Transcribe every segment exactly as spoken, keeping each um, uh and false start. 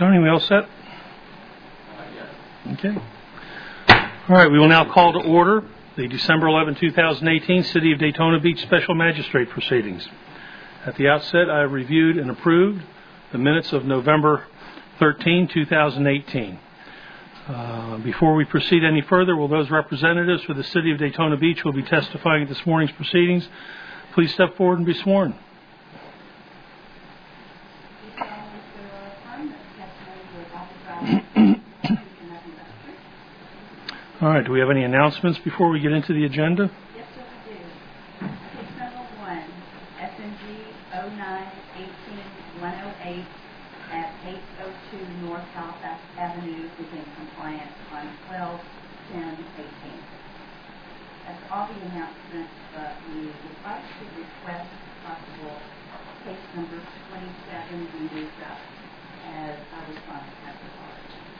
Tony, we all set? Okay. All right, we will now call to order the December eleventh, twenty eighteen City of Daytona Beach Special Magistrate Proceedings. At the outset, I have reviewed and approved the minutes of November thirteenth, twenty eighteen. Uh, before we proceed any further, will those representatives for the City of Daytona Beach who will be testifying at this morning's proceedings please step forward and be sworn. All right, do we have any announcements before we get into the agenda? Yes, sir, we do. Case number one, S N G oh nine eighteen one oh eight at eight oh two North South Avenue is in compliance on twelve ten eighteen. That's all the announcements, but we would like to request possible case number twenty-seven be moved up as our response has required.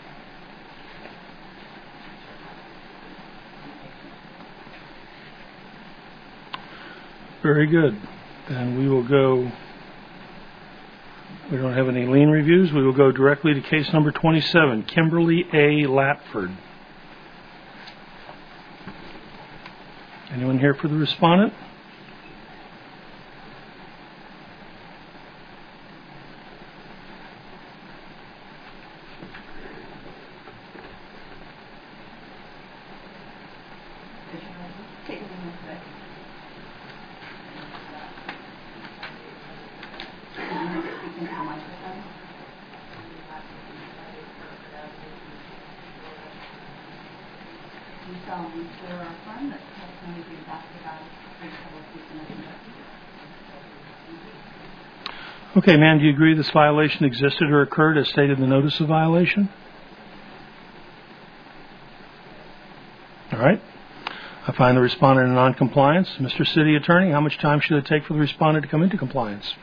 Very good. Then we will go, we don't have any lien reviews, we will go directly to case number twenty-seven, Kimberly A. Latford. Anyone here for the respondent? Okay, ma'am, do you agree this violation existed or occurred as stated in the notice of violation? All right. I find the respondent in non-compliance. Mister City Attorney, how much time should it take for the respondent to come into compliance?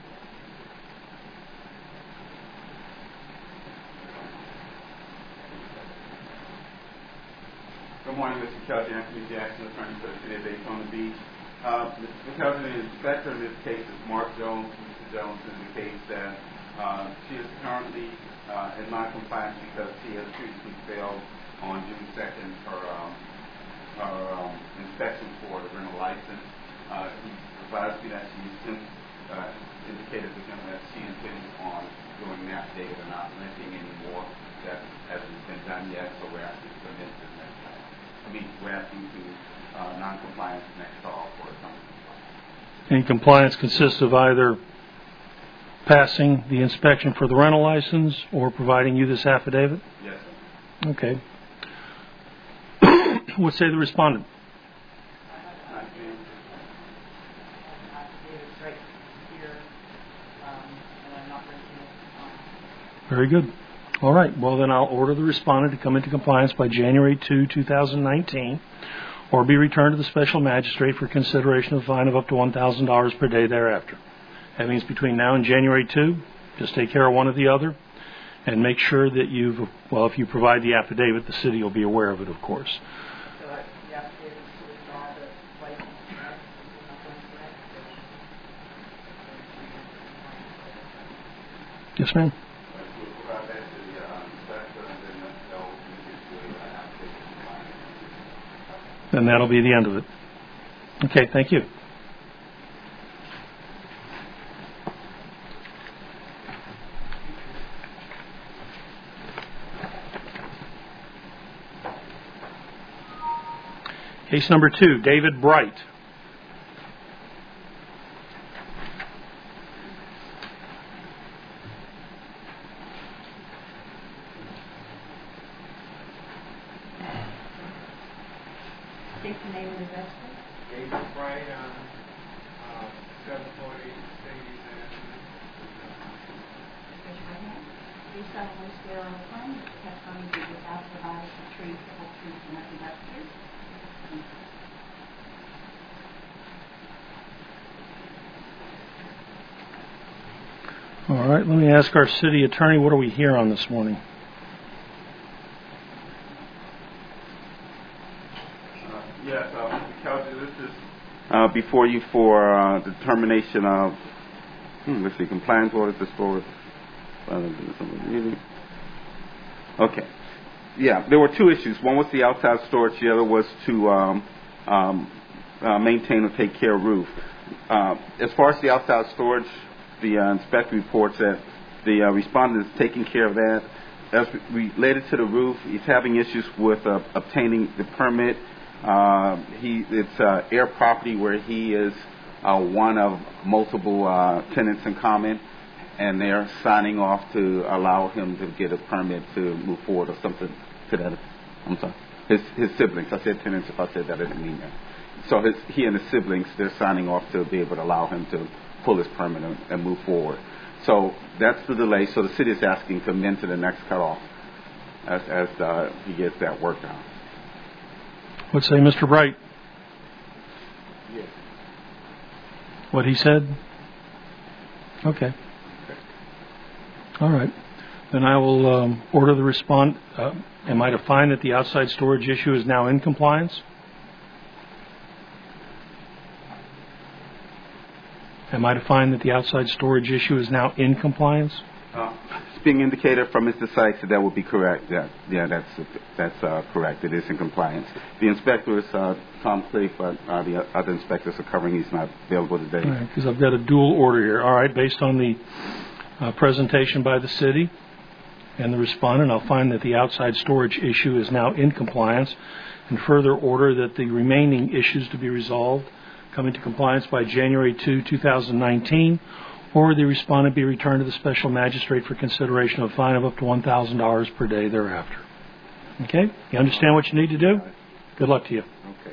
Good morning, Mister Kelly. Anthony Jackson, attorney for the City of Daytona Beach. Uh, Mister Kelly, the inspector in this case is Mark Jones. Mister Jones indicates that uh, she is currently uh, in non-compliance because she has previously failed on June second her, um, her um, inspection for the rental license. Uh, he advised me that she since uh, indicated to him that she intends on doing an affidavit and not renting anymore. That hasn't been done yet, so we're asking to submit this next time. I mean, we're asking to uh, non-compliance next call for non-compliance. And compliance consists of either passing the inspection for the rental license or providing you this affidavit? Yes, sir. Okay. What say the respondent? Very good. All right. Well, then I'll order the respondent to come into compliance by January second, twenty nineteen, or be returned to the special magistrate for consideration of a fine of up to one thousand dollars per day thereafter. That means between now and January second, just take care of one or the other, and make sure that you've, well, if you provide the affidavit, the city will be aware of it, of course. So the affidavit to withdraw the license, Yes, ma'am. And that'll be the end of it. Okay, thank you. Case number two, David Bright. state the name of the vessel. David Bright on uh, seven forty Mercedes Avenue. Raise your right hand. Do solemnly swear or affirm that the testimony you give without providing the truth, the whole truth, and nothing but the truth? All right, let me ask our city attorney, what are we here on this morning? Uh, yes, uh, Mister Kelly, this is uh, before you for uh, determination of, hmm, let's see, compliance orders for uh, Okay. Yeah, there were two issues. One was the outside storage. The other was to um, um, uh, maintain or take care of roof. Uh, as far as the outside storage, the uh, inspector reports that the uh, respondent is taking care of that. As related to the roof, he's having issues with uh, obtaining the permit. Uh, he it's uh, air property where he is uh, one of multiple uh, tenants in common, and they're signing off to allow him to get a permit to move forward or something to that. I'm sorry, his his siblings. I said tenants. If I said that, I didn't mean that. So his, he and his siblings, they're signing off to be able to allow him to pull his permit and, and move forward. So that's the delay. So the city is asking to amend to the next cutoff as, as uh, he gets that worked out. What say Mister Bright? Yes. What he said? Okay. All right. Then I will um, order the respond. Uh, am I to find that the outside storage issue is now in compliance? Am I to find that the outside storage issue is now in compliance? Uh, it's being indicated from Mister Sykes that that would be correct. Yeah, yeah, that's that's uh, correct. It is in compliance. The inspector is uh, Tom Cleave, but uh, the other inspectors are covering. He's not available today. Because right, I've got a dual order here. All right, based on the uh, presentation by the city and the respondent, I'll find that the outside storage issue is now in compliance, and further order that the remaining issues to be resolved come into compliance by January second, two thousand nineteen, or the respondent be returned to the special magistrate for consideration of a fine of up to one thousand dollars per day thereafter. Okay? You understand what you need to do? Good luck to you. Okay.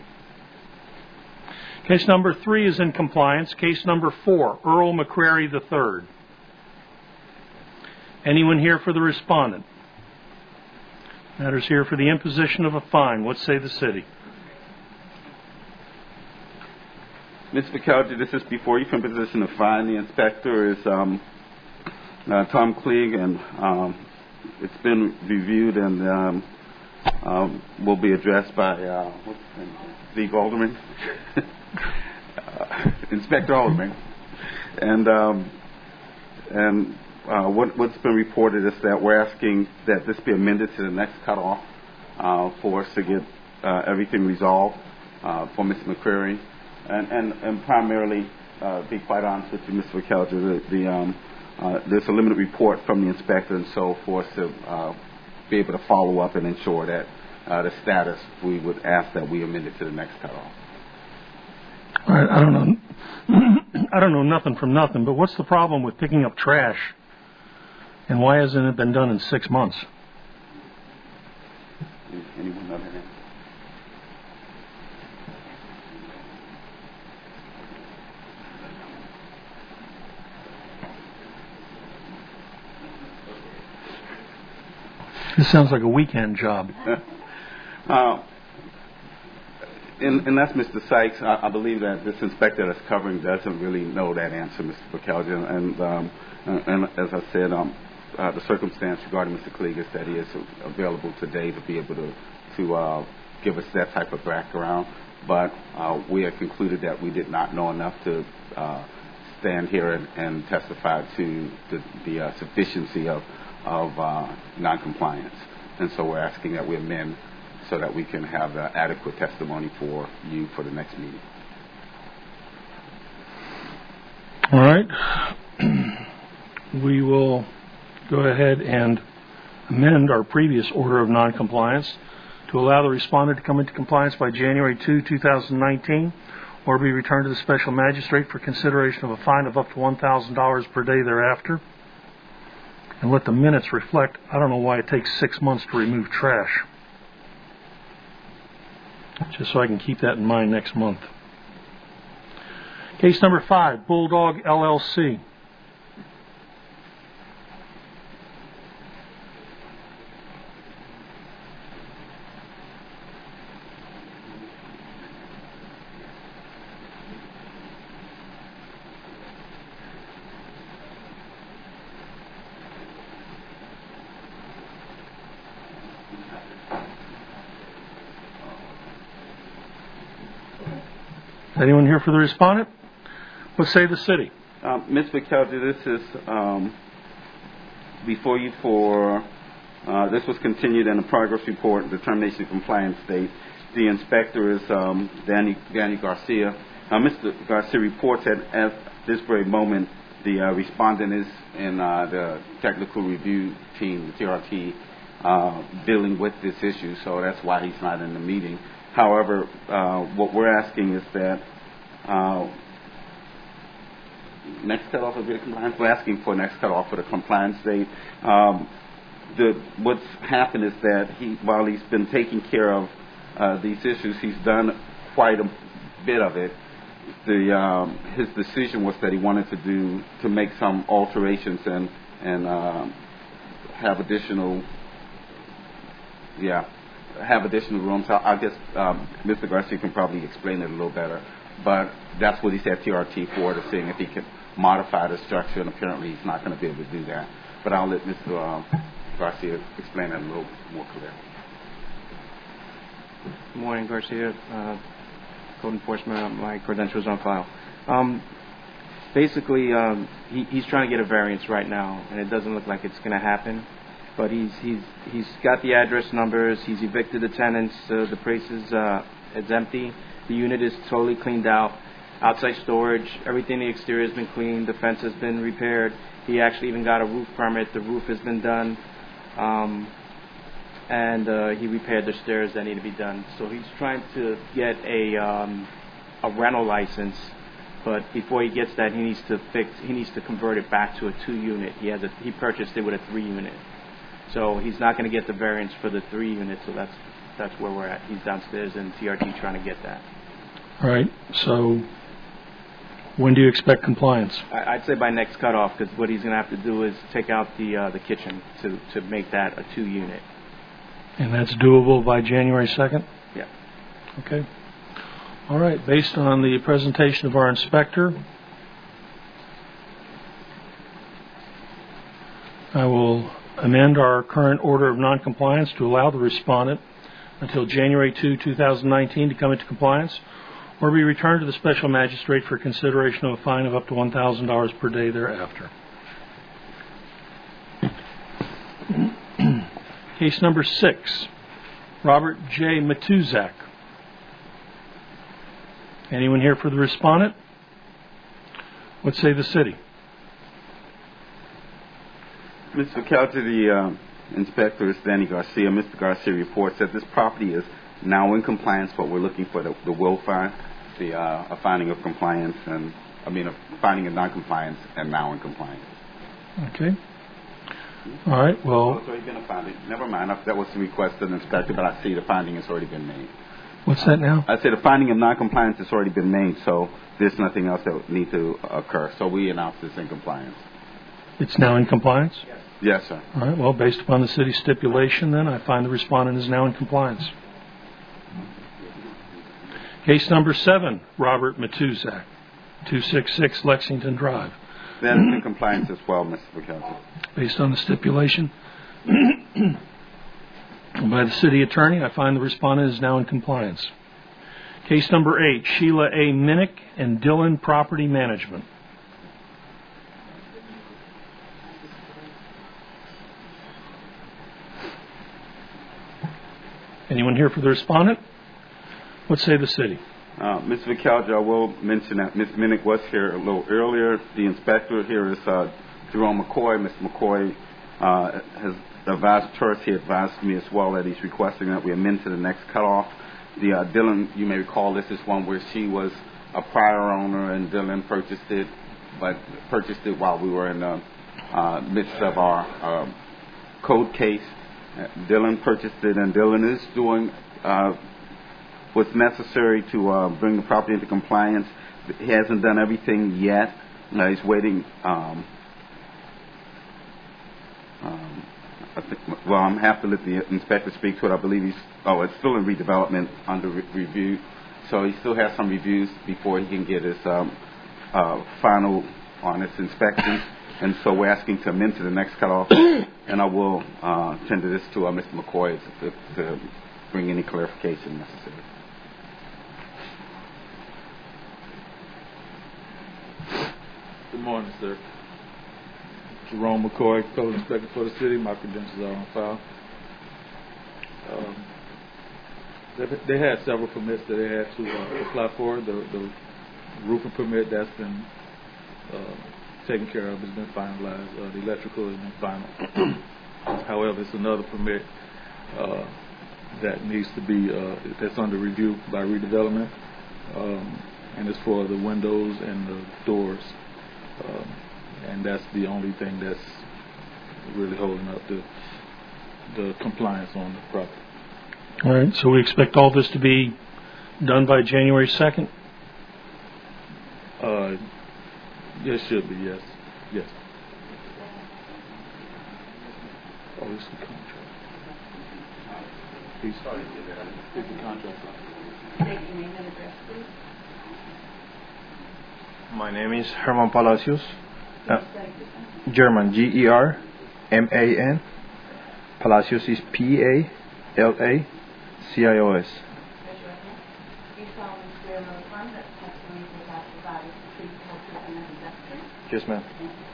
Case number three is in compliance. Case number four, Earl McCrary the third. Anyone here for the respondent? Matters here for the imposition of a fine. What say the city? Mister McKelvey, this is before you for imposition of fine. The inspector is um, uh, Tom Cleage, and um, it's been reviewed and um, um, will be addressed by uh, what's his name? Zeke Alderman, uh, Inspector Alderman, and um, and uh, what, what's been reported is that we're asking that this be amended to the next cutoff uh, for us to get uh, everything resolved uh, for Mister McCrary. And, and, and primarily, uh, to be quite honest with you, Mister McKelvey, the, the, um, uh, there's a limited report from the inspector and so for us to uh, be able to follow up and ensure that uh, the status, we would ask that we amend it to the next cutoff. All right, I don't know. I don't know nothing from nothing, but what's the problem with picking up trash, and why hasn't it been done in six months? Anyone other than? This sounds like a weekend job. uh, and, and that's Mister Sykes. I, I believe that this inspector that's covering doesn't really know that answer, Mister McKelvey. And, um, and, and as I said, um, uh, the circumstance regarding Mister Cleage is that he is available today to be able to, to uh, give us that type of background. But uh, we have concluded that we did not know enough to uh, stand here and, and testify to the, the uh, sufficiency of of uh, noncompliance. And so we're asking that we amend so that we can have uh, adequate testimony for you for the next meeting. All right. We will go ahead and amend our previous order of noncompliance to allow the respondent to come into compliance by January second, two thousand nineteen, or be returned to the special magistrate for consideration of a fine of up to one thousand dollars per day thereafter. And let the minutes reflect, I don't know why it takes six months to remove trash. Just so I can keep that in mind next month. Case number five, Bulldog L L C. Anyone here for the respondent? What say the city? Um, Miz McKelvey, this is um, before you for Uh, this was continued in the progress report, determination of compliance state. The inspector is um, Danny, Danny Garcia. Uh, Mister Garcia reports that at this very moment, the uh, respondent is in uh, the technical review team, the T R T, uh, dealing with this issue, so that's why he's not in the meeting. However, uh, what we're asking is that uh, next cutoff of the compliance, we're asking for next cutoff for the compliance date. Um, the, what's happened is that he, while he's been taking care of uh, these issues, he's done quite a bit of it. The, um, his decision was that he wanted to do to make some alterations and and uh, have additional, yeah, have additional rooms. I, I guess um, Mister Garcia can probably explain it a little better, but that's what he's at T R T for, to seeing if he can modify the structure, and apparently he's not going to be able to do that. But I'll let Mister Uh, Garcia explain that a little more clearly. Good morning, Garcia. Uh, Code enforcement, my credentials on file. Um, basically, um, he, he's trying to get a variance right now, and it doesn't look like it's going to happen. But he's he's he's got the address numbers. He's evicted the tenants. Uh, the place is uh, it's empty. The unit is totally cleaned out. Outside storage, everything in the exterior has been cleaned. The fence has been repaired. He actually even got a roof permit. The roof has been done. Um, and uh, he repaired the stairs that need to be done. So he's trying to get a um, a rental license, but before he gets that, he needs to fix. He needs to convert it back to a two-unit. He has a, he purchased it with a three-unit, so he's not going to get the variance for the three-unit. So that's that's where we're at. He's downstairs in T R T trying to get that. All right. So when do you expect compliance? I, I'd say by next cutoff, because what he's going to have to do is take out the uh, the kitchen to to make that a two-unit. And that's doable by January second? Yeah. Okay. All right. Based on the presentation of our inspector, I will amend our current order of noncompliance to allow the respondent until January second, two thousand nineteen to come into compliance or be returned to the special magistrate for consideration of a fine of up to one thousand dollars per day thereafter. Case number six, Robert J. Matuzak. Anyone here for the respondent? What say the city? Mister Kelty, the uh, inspector is Danny Garcia. Mister Garcia reports that this property is now in compliance, but we're looking for the, the will fine, the uh, a finding of compliance, and I mean a finding of non-compliance and now in compliance. Okay. All right, well... Oh, it's already been a finding. Never mind. That was the request of the inspector, but I see the finding has already been made. What's that now? I said the finding of non-compliance has already been made, so there's nothing else that would need to occur. So we announce this in compliance. It's now in compliance? Yes, yes sir. All right, well, based upon the city's stipulation, then, I find the respondent is now in compliance. Case number seven, Robert Matuzak, two sixty-six Lexington Drive. That is in compliance as well, Mister McKelvey. Based on the stipulation by the city attorney, I find the respondent is now in compliance. Case number eight, Sheila A. Minnick and Dillon Property Management. Anyone here for the respondent? What say the city? Uh, Mister McKelvey, I will mention that Miz Minnick was here a little earlier. The inspector here is uh, Jerome McCoy. Mister McCoy uh, has advised her, he advised me as well that he's requesting that we amend to the next cutoff. The uh, Dillon, you may recall, this is one where she was a prior owner and Dillon purchased it, but purchased it while we were in the uh, midst of our uh, code case. Uh, Dillon purchased it, and Dillon is doing uh, what's necessary to uh, bring the property into compliance. He hasn't done everything yet. Uh, he's waiting. Um, um, I think, well, I'm have to let the inspector speak to it. I believe he's. Oh, it's still in redevelopment under re- review, so he still has some reviews before he can get his um, uh, final on his inspection. And so we're asking to amend to the next cutoff, and I will uh, tender this to uh, Mister McCoy to, to bring any clarification necessary. Good morning, sir. Jerome McCoy, Code Inspector for the city. My credentials are on file. Um, they, they had several permits that they had to uh, apply for. The, the roofing permit, that's been uh, taken care of, has been finalized. Uh, the electrical has been final. However, it's another permit uh, that needs to be, uh, that's under review by redevelopment, um, and it's for the windows and the doors. Um, and that's the only thing that's really holding up the, the compliance on the property. All right, so we expect all this to be done by January second? Uh, it should be, yes. Yes. Oh, this is the contract. He's he's the contract. State your name and address, please. My name is Herman Palacios. Uh, German, G E R M A N. Palacios is P A L A C I O S. Raise your right hand. Do you solemnly swear or affirm that the testimony you will provide is the truth, the whole truth, and nothing but the truth? Yes, ma'am.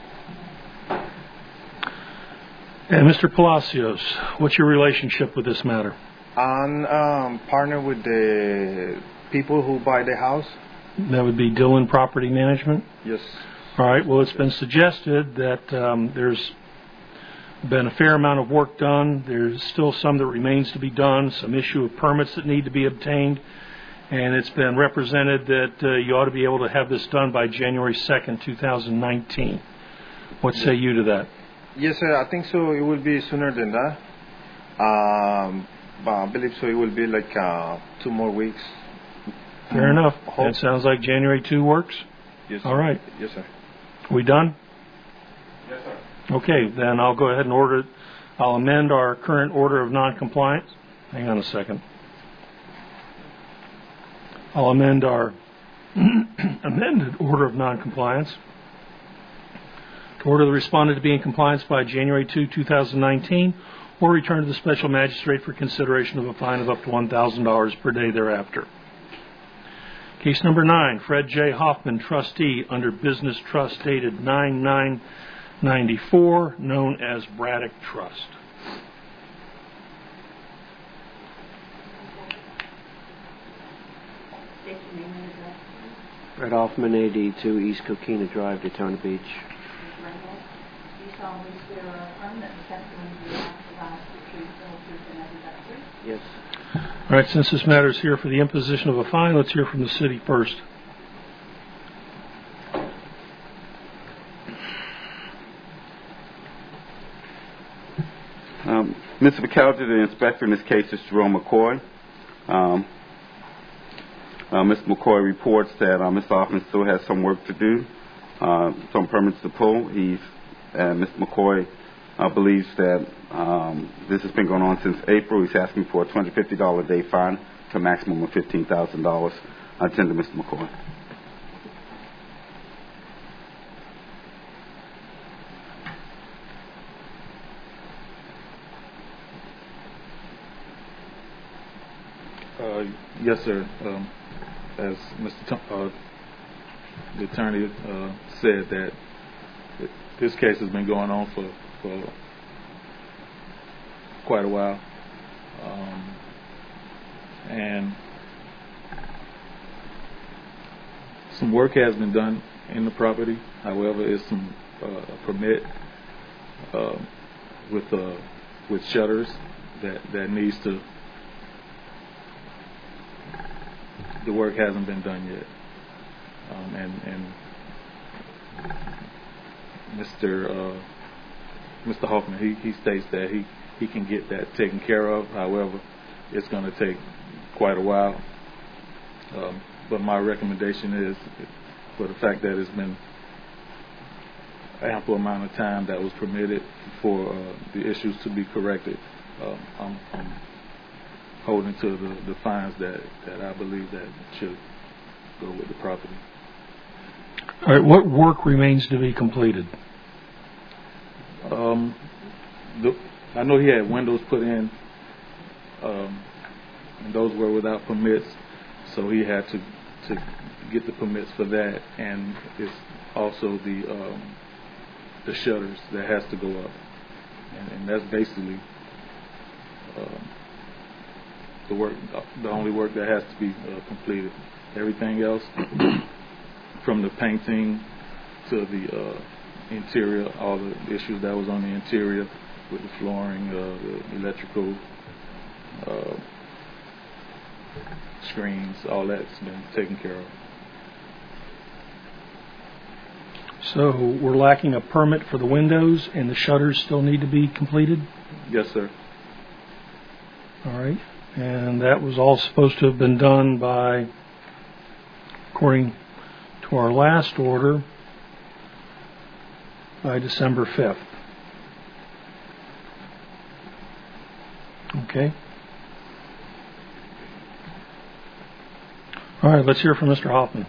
And Mister Palacios, what's your relationship with this matter? I'm um, partner with the people who buy the house. That would be Dillon Property Management? Yes. All right, well, it's been suggested that um, there's been a fair amount of work done. There's still some that remains to be done, some issue of permits that need to be obtained, and it's been represented that uh, you ought to be able to have this done by January second, two thousand nineteen. What say you to that? Yes, sir. I think so. It will be sooner than that. Um, but I believe so. It will be like uh, two more weeks. Fair enough. Hope. That sounds like January second works. Yes, sir. All right. Yes, sir. We done? Yes, sir. Okay, then I'll go ahead and order. I'll amend our current order of noncompliance. Hang on a second. I'll amend our amended order of noncompliance to order the respondent to be in compliance by January second, two thousand nineteen, or return to the special magistrate for consideration of a fine of up to one thousand dollars per day thereafter. Case number nine, Fred J. Hoffman, trustee under Business Trust dated nine nine ninety-four, known as Braddock Trust. State your name and address, please. Fred Hoffman, eighty-two East Coquina Drive, Daytona Beach. Raise your right hand. Do you solemnly swear or affirm that the testimony you will provide is the truth, the whole truth, and nothing but the truth? Yes. All right, since this matter is here for the imposition of a fine, let's hear from the city first. Um, Mister McKelvey, the inspector in this case is Jerome McCoy. Um, uh, Mister McCoy reports that uh, Mister Hoffman still has some work to do, uh, some permits to pull. He's, uh, Mister McCoy uh, believes that um, this has been going on since April. He's asking for a two hundred fifty dollars a day fine to a maximum of fifteen thousand dollars. I attend to Mister McCoy. Uh, yes, sir. Um, as Mister T- uh, the attorney uh, said, that it, this case has been going on for, for quite a while, um, and some work has been done in the property. However, it's some uh, permit uh, with uh, with shutters that that needs to. The work hasn't been done yet, um, and and Mister Uh, Mister Hoffman, he, he states that he, he can get that taken care of. However, it's going to take quite a while. Um, but my recommendation is, for the fact that it's been ample amount of time that was permitted for uh, the issues to be corrected, uh, I'm, I'm holding to the, the fines that, that I believe that should go with the property. All right, what work remains to be completed? Um, the, I know he had windows put in, um, and those were without permits, so he had to, to get the permits for that, and it's also the um, the shutters that has to go up, and, and that's basically um, the work, the only work that has to be uh, completed. Everything else, from the painting to the uh, interior, all the issues that was on the interior with the flooring, uh, the electrical uh, screens, all that's been taken care of. So we're lacking a permit for the windows, and the shutters still need to be completed? Yes, sir. All right. And that was all supposed to have been done by, according to our last order, by December fifth. Okay. All right, let's hear from Mister Hoffman.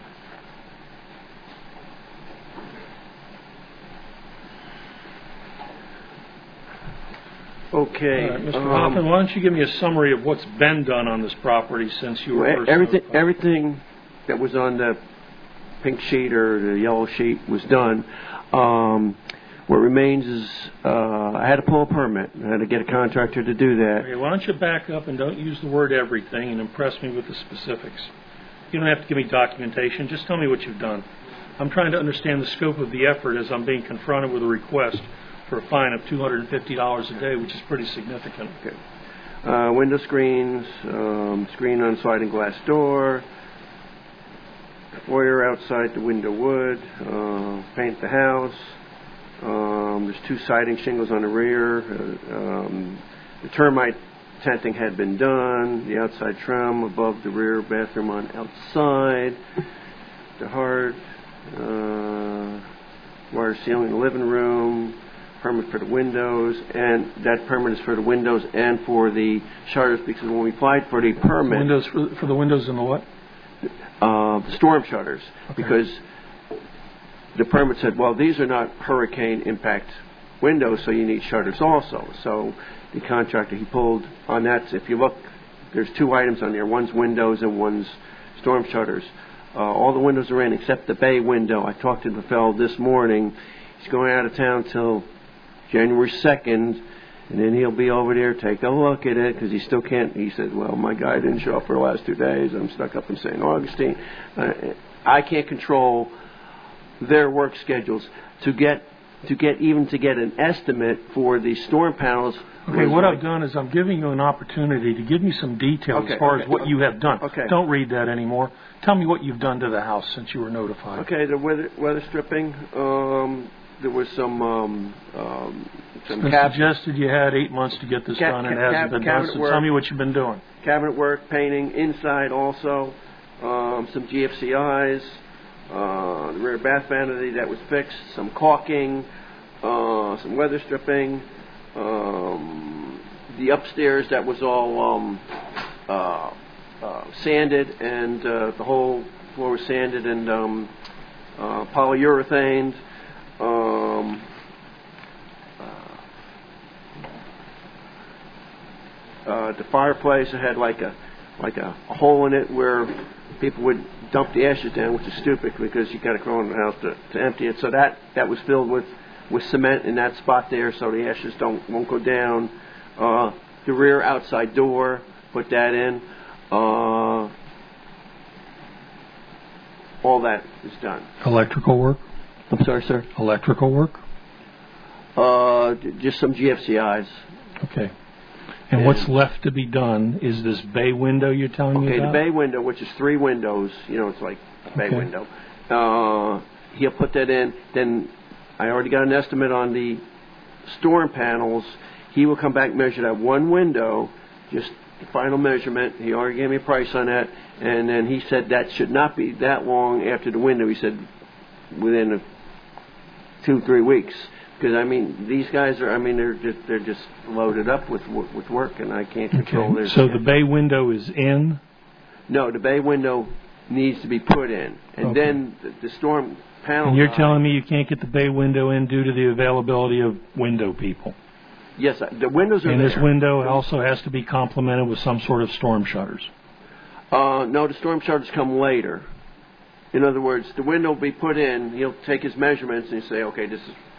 Okay. All right, Mister um, Hoffman, why don't you give me a summary of what's been done on this property since you were well, first everything, notified? everything that was on the pink sheet or the yellow sheet was done. Um, what remains is uh, I had to pull a permit. I had to get a contractor to do that. Okay, why don't you back up and don't use the word everything and impress me with the specifics. You don't have to give me documentation. Just tell me what you've done. I'm trying to understand the scope of the effort as I'm being confronted with a request for a fine of two hundred fifty dollars a day, which is pretty significant. Okay. Uh, window screens, um, screen on sliding glass door, foyer outside the window wood, uh, paint the house. Um, there's two siding shingles on the rear. Uh, um, the termite tenting had been done. The outside trim above the rear bathroom on outside. The hard uh, wire ceiling in the living room. Permit for the windows, and that permit is for the windows and for the shutters, because when we applied for the permit, Windows for, for the windows and the what? Uh, the storm shutters, Okay. because the permit said, well, these are not hurricane impact windows, so you need shutters also. So the contractor, he pulled on that. If you look, there's two items on there. One's windows and one's storm shutters. Uh, all the windows are in except the bay window. I talked to the fellow this morning. He's going out of town till January second, and then he'll be over there, take a look at it, because he still can't. He said, well, my guy didn't show up for the last two days. I'm stuck up in Saint Augustine. Uh, I can't control their work schedules. To get to get even to get an estimate for the storm panels. Okay, what like, I've done is I'm giving you an opportunity to give me some detail okay, as far okay, as what okay. you have done. Okay. Don't read that anymore. Tell me what you've done to the house since you were notified. Okay, the weather, weather stripping. Um, there was some um, um, some It's been cap- suggested you had eight months to get this Ca- done, and it ca- hasn't been cabinet done. So work. tell me what you've been doing. Cabinet work, painting, inside also, um, some G F C Is, uh, the rear bath vanity that was fixed, some caulking, uh, some weather stripping, um, the upstairs that was all um, uh, uh, sanded, and uh, the whole floor was sanded and um, uh, polyurethaned. Um, Uh, the fireplace, it had like a like a, a hole in it where people would dump the ashes down, which is stupid because you got to go in the house to, to empty it. So that, that was filled with, with cement in that spot there, so the ashes don't won't go down. Uh, the rear outside door, put that in. Uh, all that is done. Electrical work? I'm sorry, sir. Electrical work? Uh, just some G F C Is. Okay. And, and what's left to be done is this bay window you're telling okay, me about? Okay, the bay window, which is three windows. You know, it's like a bay okay. window. Uh, he'll put that in. Then I already got an estimate on the storm panels. He will come back and measure that one window, just the final measurement. He already gave me a price on that. And then he said that should not be that long after the window. He said within a two, three weeks. Because I mean, these guys are. I mean, they're just they're just loaded up with with work, and I can't control okay. their. So the bay window is in. No, the bay window needs to be put in, and okay. then the, the storm panel. And you're guy, telling me you can't get the bay window in due to the availability of window people. Yes, the windows are and there. And this window also has to be complemented with some sort of storm shutters. Uh, no, the storm shutters come later. In other words, the window will be put in. He'll take his measurements and say, okay, this is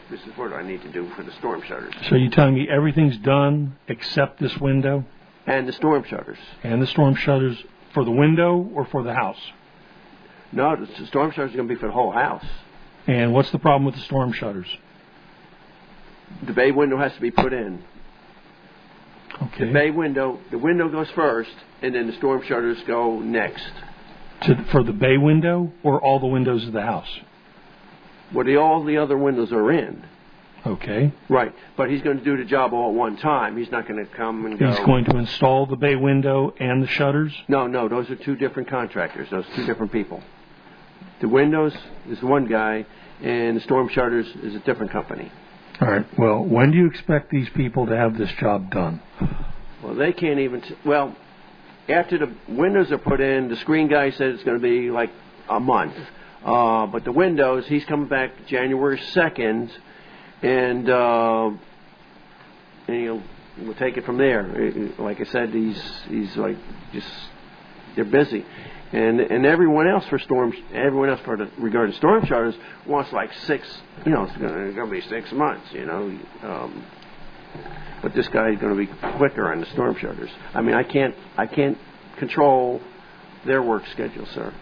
this is what I need to do for the storm shutters. So you're telling me everything's done except this window? And the storm shutters. And the storm shutters for the window or for the house? No, the storm shutters are going to be for the whole house. And what's the problem with the storm shutters? The bay window has to be put in. Okay. The bay window, the window goes first, and then the storm shutters go next. To, for the bay window or all the windows of the house? Well, the, all the other windows are in. Okay. Right, but he's going to do the job all at one time. He's not going to come and go. He's going to install the bay window and the shutters? No, no, those are two different contractors. Those are two different people. The windows is one guy, and the storm shutters is a different company. All right. Well, when do you expect these people to have this job done? Well, they can't even... T- well, after the windows are put in, the screen guy said it's going to be like a month. Uh, but the windows, he's coming back January second, and, uh, and he'll we'll take it from there. Like I said, he's he's like just they're busy, and and everyone else for storms, everyone else for the regarding storm shutters wants like six. You know, it's going to be six months. You know, um, but this guy's going to be quicker on the storm shutters. I mean, I can't I can't control their work schedule, sir.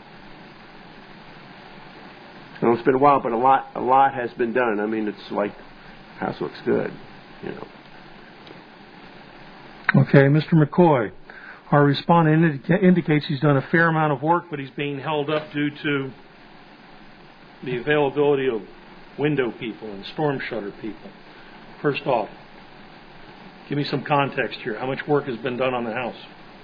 You know, it's been a while, but a lot, a lot has been done. I mean, it's like, house looks good, you know. Okay, Mister McCoy, our respondent indica- indicates he's done a fair amount of work, but he's being held up due to the availability of window people and storm shutter people. First off, give me some context here. How much work has been done on the house?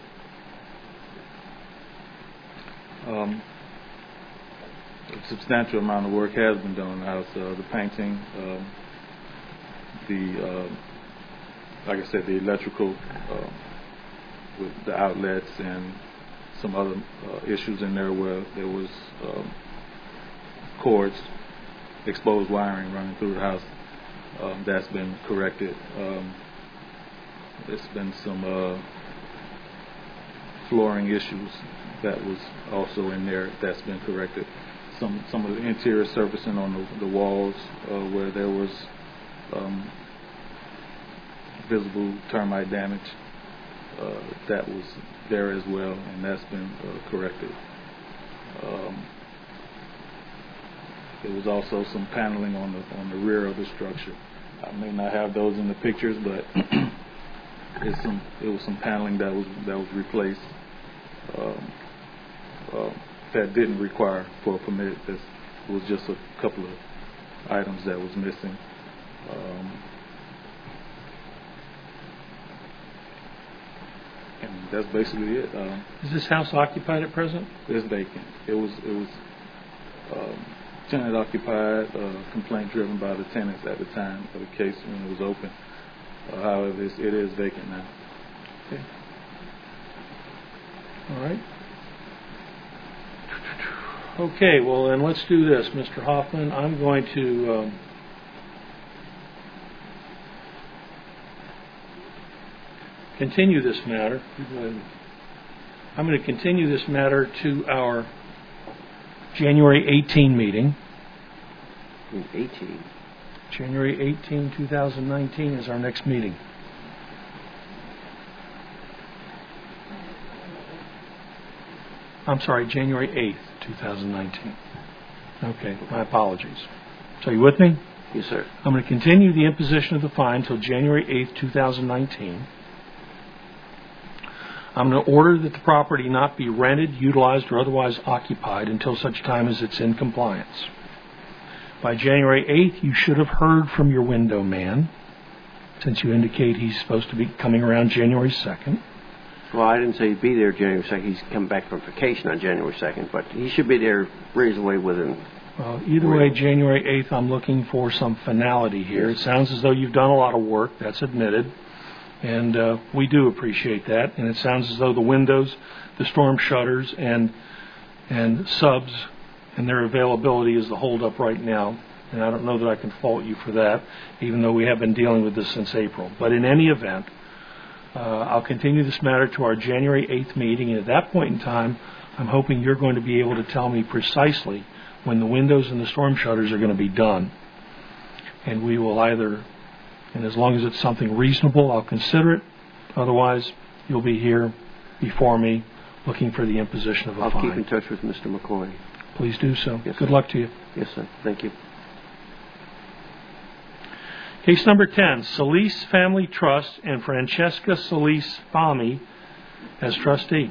Um, a substantial amount of work has been done on the house. Uh, the painting, um, the, uh, like I said, the electrical uh, with the outlets and some other uh, issues in there where there was um, cords, exposed wiring running through the house. Um, that's been corrected. Um, there's been some uh, flooring issues that was also in there. That's been corrected. Some some of the interior surfacing on the, the walls uh, where there was um, visible termite damage, uh, that was there as well, and that's been uh, corrected. Um, there was also some paneling on the on the rear of the structure. I may not have those in the pictures, but it's some it was some paneling that was that was replaced. Um, uh, that didn't require for a permit. This was just a couple of items that was missing. Um, and that's basically it. Um, Is this house occupied at present? It's vacant. It was it was um, tenant occupied, uh, complaint driven by the tenants at the time of the case when it was open. Uh, however, it's, it is vacant now. Okay. All right. Okay, well then let's do this, Mister Hoffman. I'm going to um, continue this matter. I'm going to continue this matter to our January eighteenth meeting. eighteen. January eighteenth, twenty nineteen is our next meeting. I'm sorry, January eighth, twenty nineteen. Okay, my apologies. So you with me? Yes, sir. I'm going to continue the imposition of the fine until January eighth, twenty nineteen. I'm going to order that the property not be rented, utilized, or otherwise occupied until such time as it's in compliance. By January eighth, you should have heard from your window man, since you indicate he's supposed to be coming around January second. Well, I didn't say he'd be there January second. He's come back from vacation on January second, but he should be there reasonably within... Well, either way, January eighth, I'm looking for some finality here. It sounds as though you've done a lot of work. That's admitted. And uh, we do appreciate that. And it sounds as though the windows, the storm shutters, and and subs and their availability is the holdup right now. And I don't know that I can fault you for that, even though we have been dealing with this since April. But in any event, uh, I'll continue this matter to our January eighth meeting. And at that point in time, I'm hoping you're going to be able to tell me precisely when the windows and the storm shutters are going to be done. and we will either, and as long as it's something reasonable, I'll consider it. Otherwise, you'll be here before me looking for the imposition of a I'll fine. keep in touch with Mister McCoy. Please do so. Yes, Good sir. luck to you. Yes, sir. Thank you. Case number ten, Solis Family Trust and Francesca Solis Fami as trustee.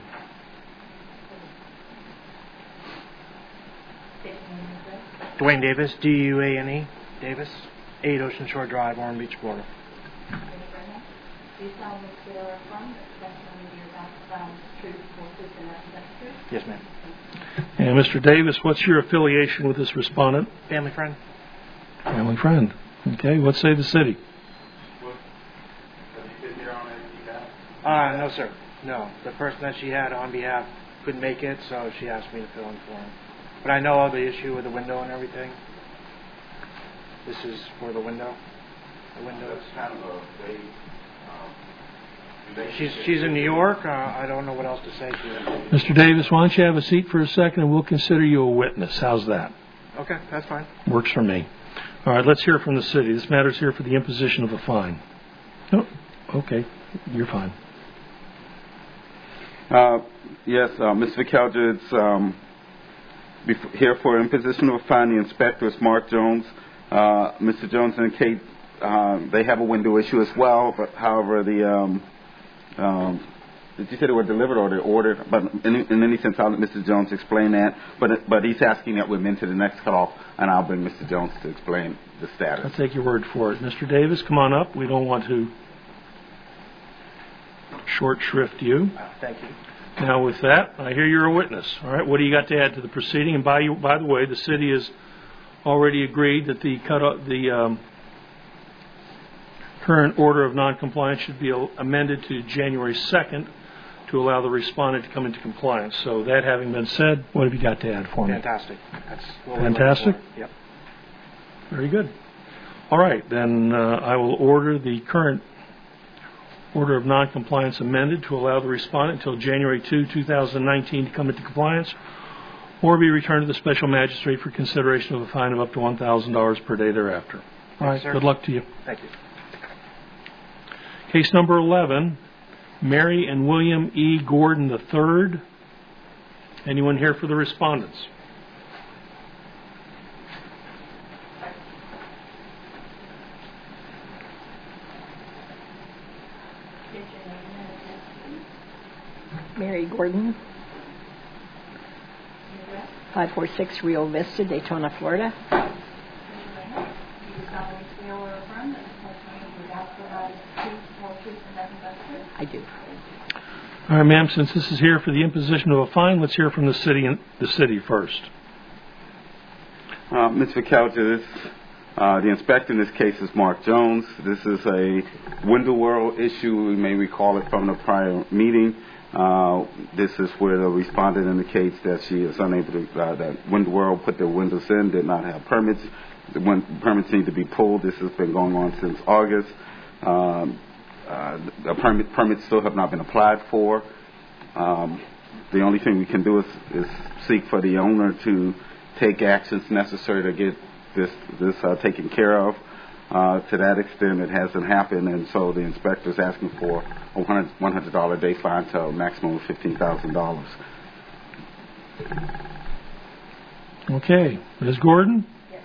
Dwayne Davis, D U A N E, Davis, eight Ocean Shore Drive, Ormond Beach, Florida. Do you solemnly swear or affirm that the testimony you're about to file is the truth, full truth, and nothing but the truth? Yes, ma'am. And Mister Davis, what's your affiliation with this respondent? Family friend? Family friend. Okay, what say the city? Well, have you been here on any behalf? Uh, no, sir. No. The person that she had on behalf couldn't make it, so she asked me to fill in for him. But I know of the issue with the window and everything. This is for the window. The windows. That's kind of a vague um, She's she's in New York. Uh, I don't know what else to say to her. Mister Davis, why don't you have a seat for a second and we'll consider you a witness. How's that? Okay, that's fine. Works for me. All right, let's hear from the city. This matter's here for the imposition of a fine. Oh, okay. You're fine. Uh, yes, uh, Mister Vicalja, it's um, bef- here for imposition of a fine. The inspector is Mark Jones. Uh, Mister Jones and Kate, uh, they have a window issue as well, but however, the um, um, did you say they were delivered or they ordered? But in, in any sense, I'll let Mister Jones explain that. But but he's asking that we're move into the next cutoff, and I'll bring Mister Jones to explain the status. I'll take your word for it. Mister Davis, come on up. We don't want to short shrift you. Uh, thank you. Now, with that, I hear you're a witness. All right, what do you got to add to the proceeding? And by you, by the way, the city has already agreed that the cut the um, current order of noncompliance should be amended to January second to allow the respondent to come into compliance. So that having been said, what have you got to add for me? Fantastic. That's what we're looking Fantastic? for. Yep. Very good. All right, then uh, I will order the current order of noncompliance amended to allow the respondent until January second, twenty nineteen to come into compliance or be returned to the special magistrate for consideration of a fine of up to one thousand dollars per day thereafter. All right, sir. Good luck to you. Thank you. Case number eleven, Mary and William E. Gordon the third. Anyone here for the respondents? Mary Gordon, five four six Rio Vista, Daytona, Florida. I do. All right, ma'am, since this is here for the imposition of a fine, let's hear from the city the city first. Uh, Miz Vicalja, this, uh, the inspector in this case is Mark Jones. This is a Window World issue. We may recall it from the prior meeting. Uh, this is where the respondent indicates that she is unable to, uh, that Window World put their windows in, did not have permits. The win- permits need to be pulled. This has been going on since August. Um, uh, the permit, permits still have not been applied for. Um, the only thing we can do is, is seek for the owner to take actions necessary to get this, this uh, taken care of. Uh, to that extent, it hasn't happened, and so the inspector is asking for a one hundred dollars a day fine to a maximum of fifteen thousand dollars. Okay. Miz Gordon? Yes,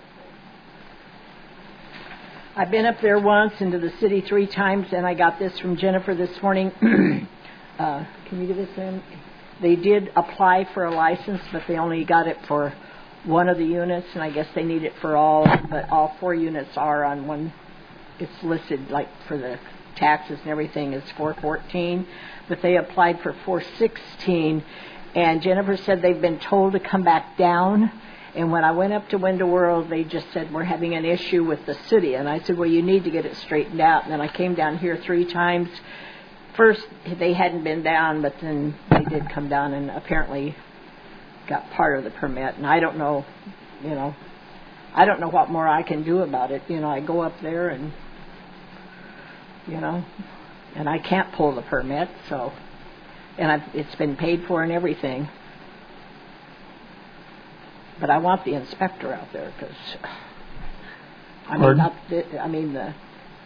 I've been up there once and to the city three times, and I got this from Jennifer this morning. uh, can you give this in? They did apply for a license, but they only got it for one of the units, and I guess they need it for all, but all four units are on one. It's listed like for the taxes and everything is four fourteen, but they applied for four sixteen, and Jennifer said they've been told to come back down. And when I went up to Window World, they just said, we're having an issue with the city. And I said, well, you need to get it straightened out. And then I came down here three times. First, they hadn't been down, but then they did come down and apparently got part of the permit. And I don't know, you know, I don't know what more I can do about it. You know, I go up there and, you know, and I can't pull the permit, so, and I've, it's been paid for and everything. But I want the inspector out there because I mean, Pardon? not the, I mean the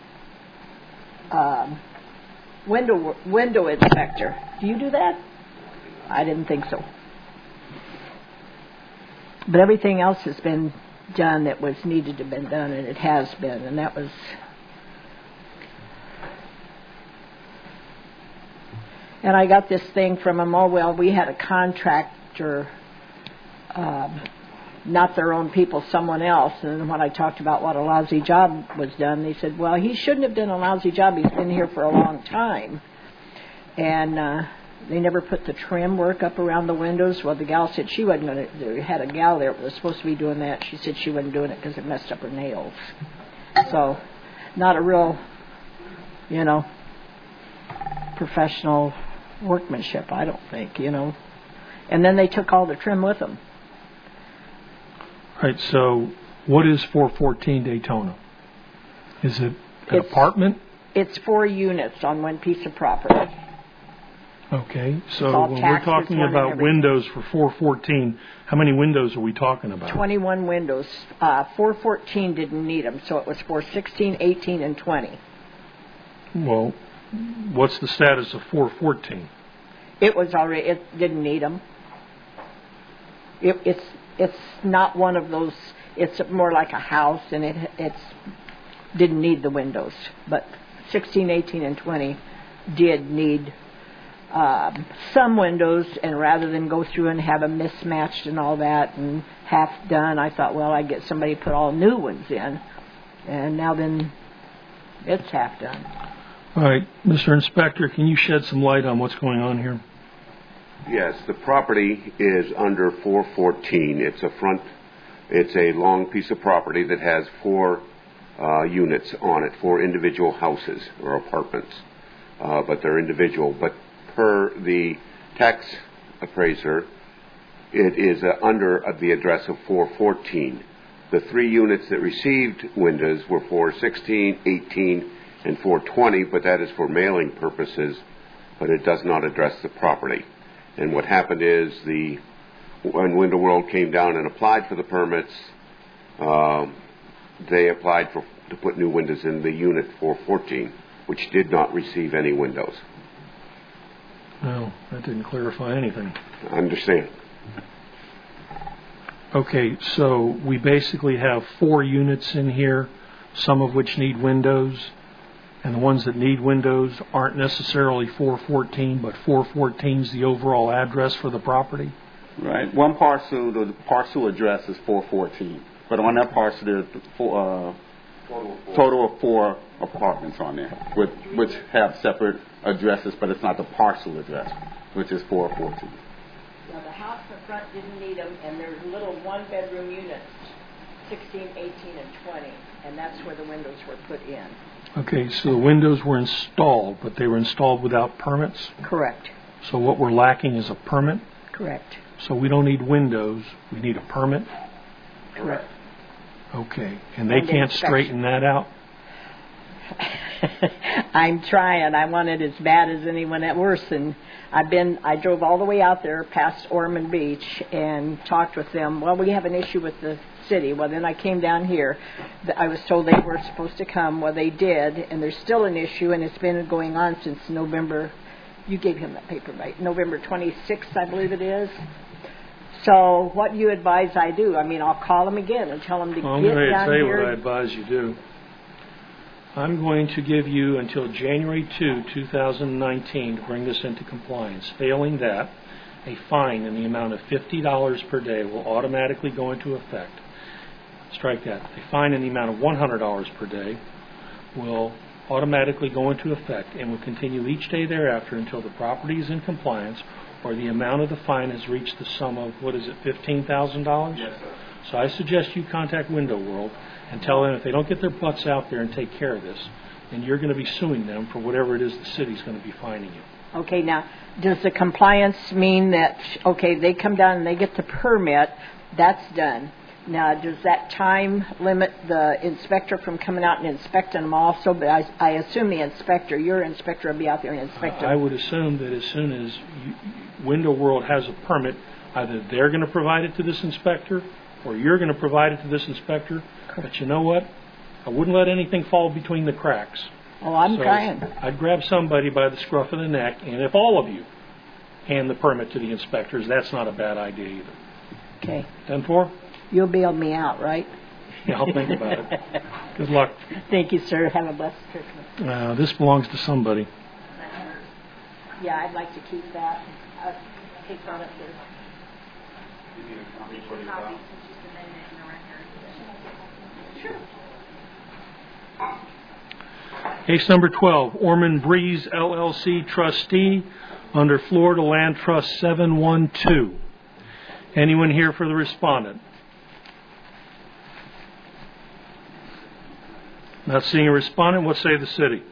um, window window inspector. Do you do that? I didn't think so. But everything else has been done that was needed to have been done, and it has been, and that was. And I got this thing from them. Oh, well, we had a contractor, um, not their own people, someone else. And when I talked about what a lousy job was done, they said, well, he shouldn't have done a lousy job. He's been here for a long time. And uh, they never put the trim work up around the windows. Well, the gal said she wasn't going to. They had a gal there that was supposed to be doing that. She said she wasn't doing it because it messed up her nails. So, not a real, you know, professional workmanship, I don't think, you know. And then they took all the trim with them. All right, so what is four fourteen Daytona? Is it an It's- apartment? It's four units on one piece of property. Okay, It's so all when we're taxed, talking it's one and about everything. windows for four fourteen, how many windows are we talking about? twenty-one windows. Uh, four fourteen didn't need them, so it was four sixteen, eighteen, and twenty. Well, what's the status of four fourteen? It was already, it didn't need them. It, it's it's not one of those, it's more like a house, and it it's didn't need the windows. But sixteen, eighteen, and twenty did need um, some windows, and rather than go through and have them mismatched and all that and half done, I thought, well, I'd get somebody to put all new ones in. And now then it's half done. All right, Mister Inspector, can you shed some light on what's going on here? Yes, the property is under four fourteen. It's a front, it's a long piece of property that has four uh, units on it, four individual houses or apartments, uh, but they're individual. But per the tax appraiser, it is uh, under uh, the address of four fourteen. The three units that received windows were four sixteen, eighteen, and four twenty, but that is for mailing purposes, but it does not address the property. And what happened is the when Window World came down and applied for the permits, um, they applied for to put new windows in the unit four fourteen, which did not receive any windows. No, that didn't clarify anything. I understand. Okay, so we basically have four units in here, some of which need windows, and the ones that need windows aren't necessarily four fourteen, but four fourteen is the overall address for the property? Right. One parcel, the parcel address is four fourteen, but on that parcel there's four, uh, total of four apartments on there, with, which have separate addresses, but it's not the parcel address, which is four fourteen. Now, the house in front didn't need them, and there's little one-bedroom units, sixteen, eighteen, and twenty, and that's where the windows were put in. Okay, so the windows were installed, but they were installed without permits? Correct. So what we're lacking is a permit? Correct. So we don't need windows, we need a permit? Correct. Okay, and they And can't inspection. straighten that out? I'm trying. I want it as bad as anyone at worse. And I've been, I drove all the way out there past Ormond Beach and talked with them. Well, we have an issue with the city. Well, then I came down here. I was told they were supposed to come. Well, they did. And there's still an issue, and it's been going on since November. You gave him that paper, right? November twenty-sixth, I believe it is. So what do you advise I do? I mean, I'll call them again and tell them to Well, I'm get going to down tell you here. what I advise you do. I'm going to give you until January second, two thousand nineteen to bring this into compliance. Failing that, a fine in the amount of fifty dollars per day will automatically go into effect. Strike that. A fine in the amount of one hundred dollars per day will automatically go into effect and will continue each day thereafter until the property is in compliance or the amount of the fine has reached the sum of, what is it, fifteen thousand dollars? Yes, sir. So I suggest you contact Window World and tell them if they don't get their butts out there and take care of this, then you're going to be suing them for whatever it is the city's going to be fining you. Okay, now, does the compliance mean that, okay, they come down and they get the permit, that's done. Now, does that time limit the inspector from coming out and inspecting them also? But I, I assume the inspector, your inspector will be out there and inspect them. I would assume that as soon as you, Window World has a permit, either they're going to provide it to this inspector or you're going to provide it to this inspector. But you know what? I wouldn't let anything fall between the cracks. Oh, I'm So trying. I'd grab somebody by the scruff of the neck, and if all of you hand the permit to the inspectors, that's not a bad idea either. Okay. ten four? You'll bail me out, right? Yeah, I'll think about it. Good luck. Thank you, sir. Have a blessed Christmas. Uh, this belongs to somebody. Yeah, I'd like to keep that. Uh, take that up here. Case number twelve, Ormond Breeze L L C trustee under Florida Land Trust seven one two. Anyone here for the respondent? Not seeing a respondent, what say the city?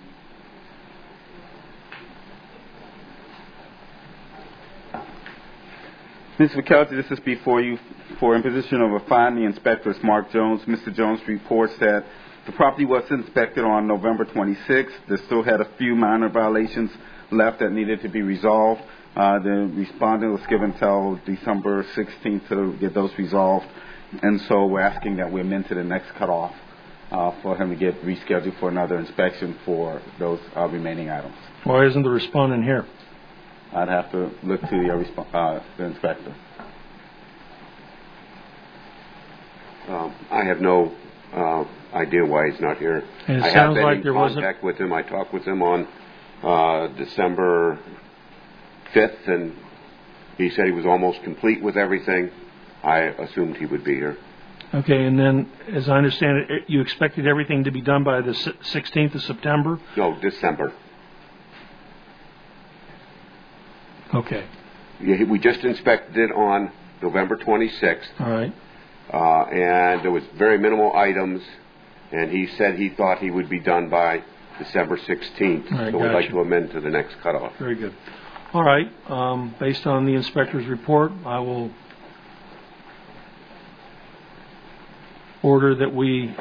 Mister McKelty, this is before you for imposition of a fine. The inspector is Mark Jones. Mister Jones reports that the property was inspected on November twenty-sixth. There still had a few minor violations left that needed to be resolved. Uh, the respondent was given until December sixteenth to get those resolved. And so we're asking that we amend to the next cutoff uh, for him to get rescheduled for another inspection for those uh, remaining items. Why isn't the respondent here? I'd have to look to the, uh, resp- uh, the inspector. Um, I have no uh, idea why he's not here. And it I have sounds been like in there wasn't- contact with him. I talked with him on uh, December fifth, and he said he was almost complete with everything. I assumed he would be here. Okay, and then, as I understand it, you expected everything to be done by the sixteenth of September? No, December. Okay. Yeah, we just inspected it on November twenty-sixth. All right. Uh, and there was very minimal items, and he said he thought he would be done by December sixteenth. All right, so we'd gotcha. like to amend to the next cutoff. Very good. All right. Um, based on the inspector's report, I will order that we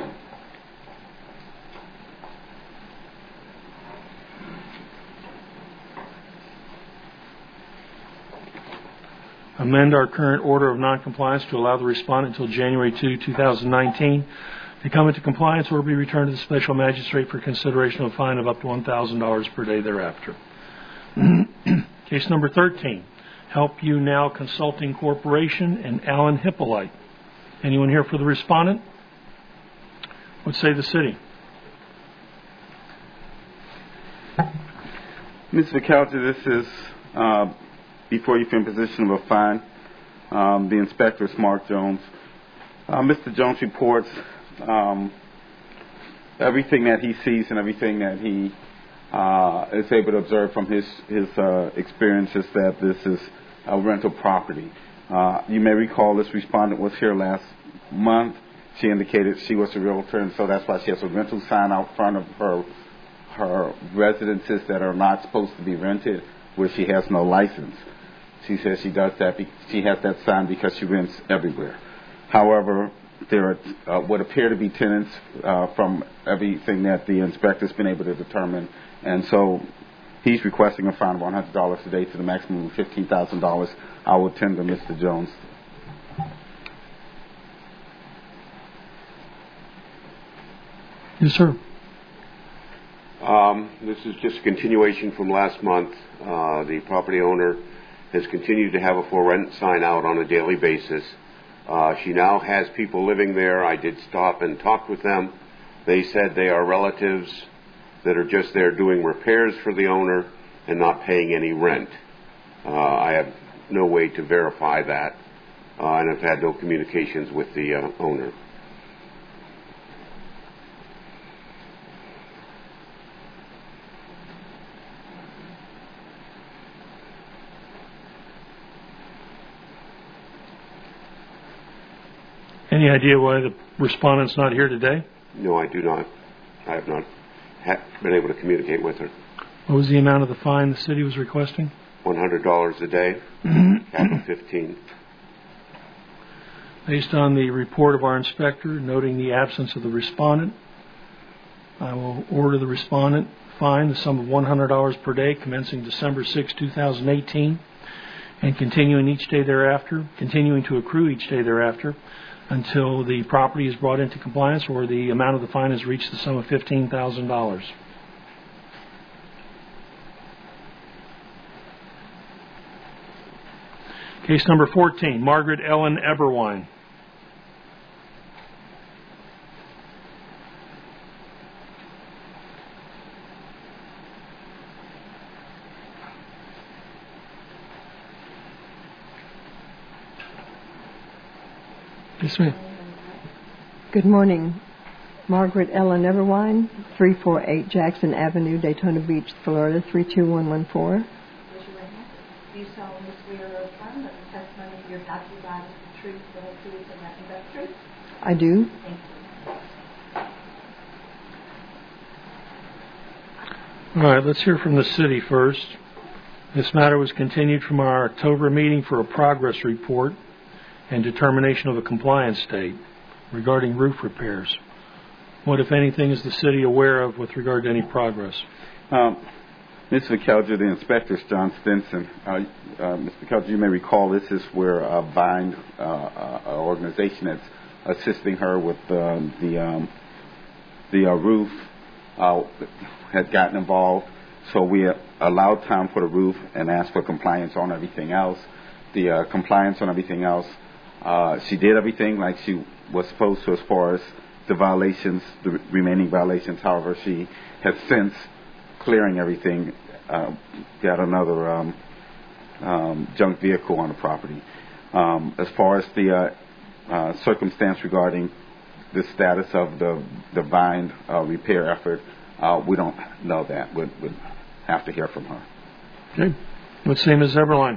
amend our current order of noncompliance to allow the respondent until January second, two thousand nineteen to come into compliance or be returned to the special magistrate for consideration of a fine of up to one thousand dollars per day thereafter. Case number thirteen, Help You Now Consulting Corporation and Alan Hippolyte. Anyone here for the respondent? What say the city? Mister McKelty, this is uh, before you for imposition of a fine. Um, the inspector is Mark Jones. Uh, Mister Jones reports um, everything that he sees and everything that he uh, is able to observe from his his uh, experiences that this is a rental property. Uh, you may recall this respondent was here last month. She indicated she was a realtor, and so that's why she has a rental sign out front of her her residences that are not supposed to be rented, where she has no license. She says she does that. Be- she has that sign because she rents everywhere. However, there are uh, what appear to be tenants uh, from everything that the inspector's been able to determine, and so he's requesting a fine of one hundred dollars a day to the maximum of fifteen thousand dollars. I will tender Mister Jones. Yes, sir. Um, this is just a continuation from last month. Uh, the property owner has continued to have a for rent sign out on a daily basis. Uh, she now has people living there. I did stop and talk with them. They said they are relatives that are just there doing repairs for the owner and not paying any rent. Uh, I have no way to verify that, uh, and I've had no communications with the uh, owner. Any idea why the respondent's not here today? No, I do not. I have not ha- been able to communicate with her. What was the amount of the fine the city was requesting? one hundred dollars a day, cap of fifteen. Based on the report of our inspector noting the absence of the respondent, I will order the respondent fine the sum of one hundred dollars per day commencing December sixth, two thousand eighteen and continuing each day thereafter, continuing to accrue each day thereafter until the property is brought into compliance or the amount of the fine has reached the sum of fifteen thousand dollars. Case number fourteen, Margaret Ellen Eberwine. Yes, ma'am. Good morning. Margaret Ellen Everwine, three forty-eight Jackson Avenue, Daytona Beach, Florida, three two one one four. Do you solemnly swear or affirm that the testimony you're about to provide is the truth, the whole truth, and nothing but the truth? I do. Thank you. All right, let's hear from the city first. This matter was continued from our October meeting for a progress report and determination of a compliance state regarding roof repairs. What, if anything, is the city aware of with regard to any progress? Um, Miz McKelger, the inspector is John Stinson. Uh, uh, Miz McKelger, you may recall this is where uh, Bind, uh, uh, an organization that's assisting her with um, the um, the uh, roof, uh, had gotten involved. So we uh, allowed time for the roof and asked for compliance on everything else. The uh, compliance on everything else, uh, she did everything like she was supposed to as far as the violations, the remaining violations. However, she has since clearing everything, uh, got another um, um, junk vehicle on the property. Um, as far as the uh, uh, circumstance regarding the status of the the Vine uh, repair effort, uh, we don't know that. We'd, we'd have to hear from her. Okay. Let's see, Miz Everline.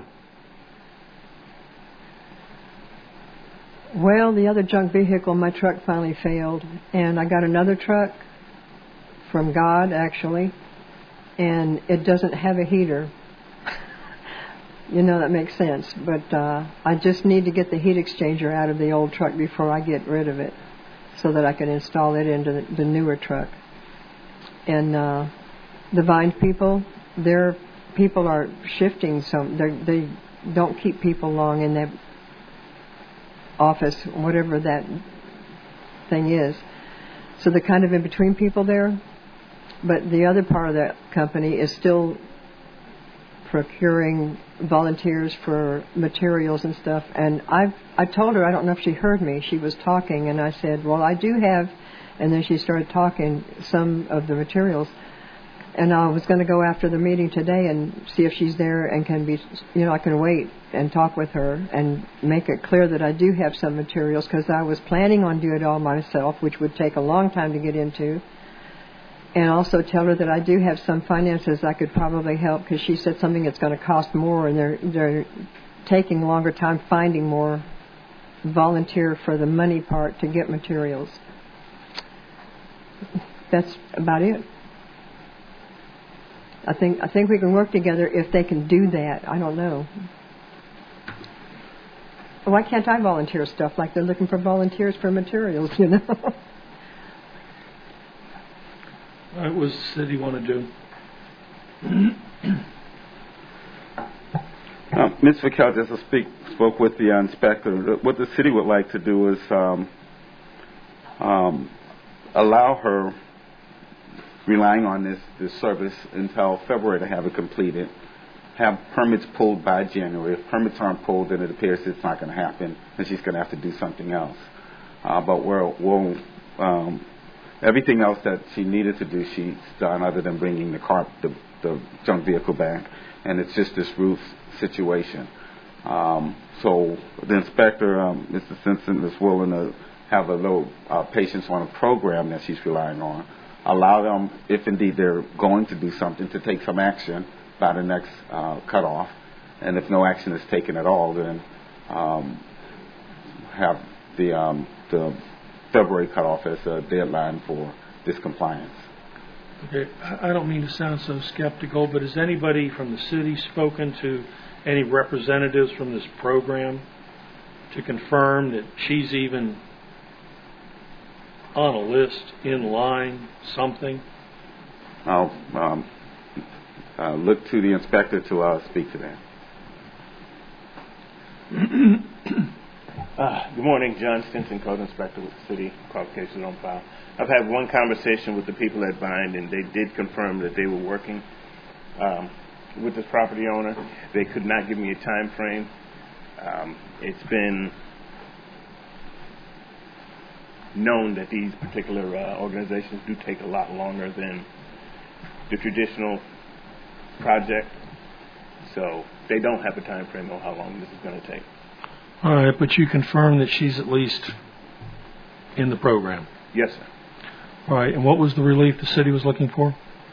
Well, the other junk vehicle, my truck finally failed, and I got another truck from God, actually, and it doesn't have a heater. You know, that makes sense, but uh, I just need to get the heat exchanger out of the old truck before I get rid of it so that I can install it into the, the newer truck. And uh, the Vine people, their people are shifting, so they don't keep people long in that office, whatever that thing is. So they're kind of in between people there. But the other part of that company is still procuring volunteers for materials and stuff. And I've, I told her, I don't know if she heard me, she was talking, and I said, well, I do have, and then she started talking some of the materials. And I was going to go after the meeting today and see if she's there and can be, you know, I can wait and talk with her and make it clear that I do have some materials, because I was planning on doing it all myself, which would take a long time to get into. And also tell her that I do have some finances I could probably help, because she said something that's going to cost more, and they're they're taking a longer time finding more volunteer for the money part to get materials. That's about it. I think I think we can work together if they can do that. I don't know. Why can't I volunteer stuff like they're looking for volunteers for materials, you know? What was the city want to do? Uh, Miz McKelger, as I speak, spoke with the inspector. What the city would like to do is um, um, allow her, relying on this, this service until February to have it completed, have permits pulled by January. If permits aren't pulled, then it appears it's not going to happen, and she's going to have to do something else. Uh, but we're, we'll, um, everything else that she needed to do, she's done, other than bringing the car, the, the junk vehicle back, and it's just this roof situation. Um, so the inspector, um, Mister Simpson, is willing to have a little uh, patience on a program that she's relying on. Allow them, if indeed they're going to do something, to take some action by the next uh, cutoff. And if no action is taken at all, then um, have the, um, the February cutoff as a deadline for this compliance. Okay, I don't mean to sound so skeptical, but has anybody from the city spoken to any representatives from this program to confirm that she's even on a list, in line, something? I'll um, uh, look to the inspector to uh, speak to that. Uh, good morning, John Stinson, Code Inspector with the City, qualifications on file. I've had one conversation with the people at Bind, and they did confirm that they were working um, with this property owner. They could not give me a time frame. Um, it's been known that these particular uh, organizations do take a lot longer than the traditional project, so they don't have a time frame on how long this is going to take. All right, but you confirm that she's at least in the program? Yes, sir. All right, and what was the relief the city was looking for?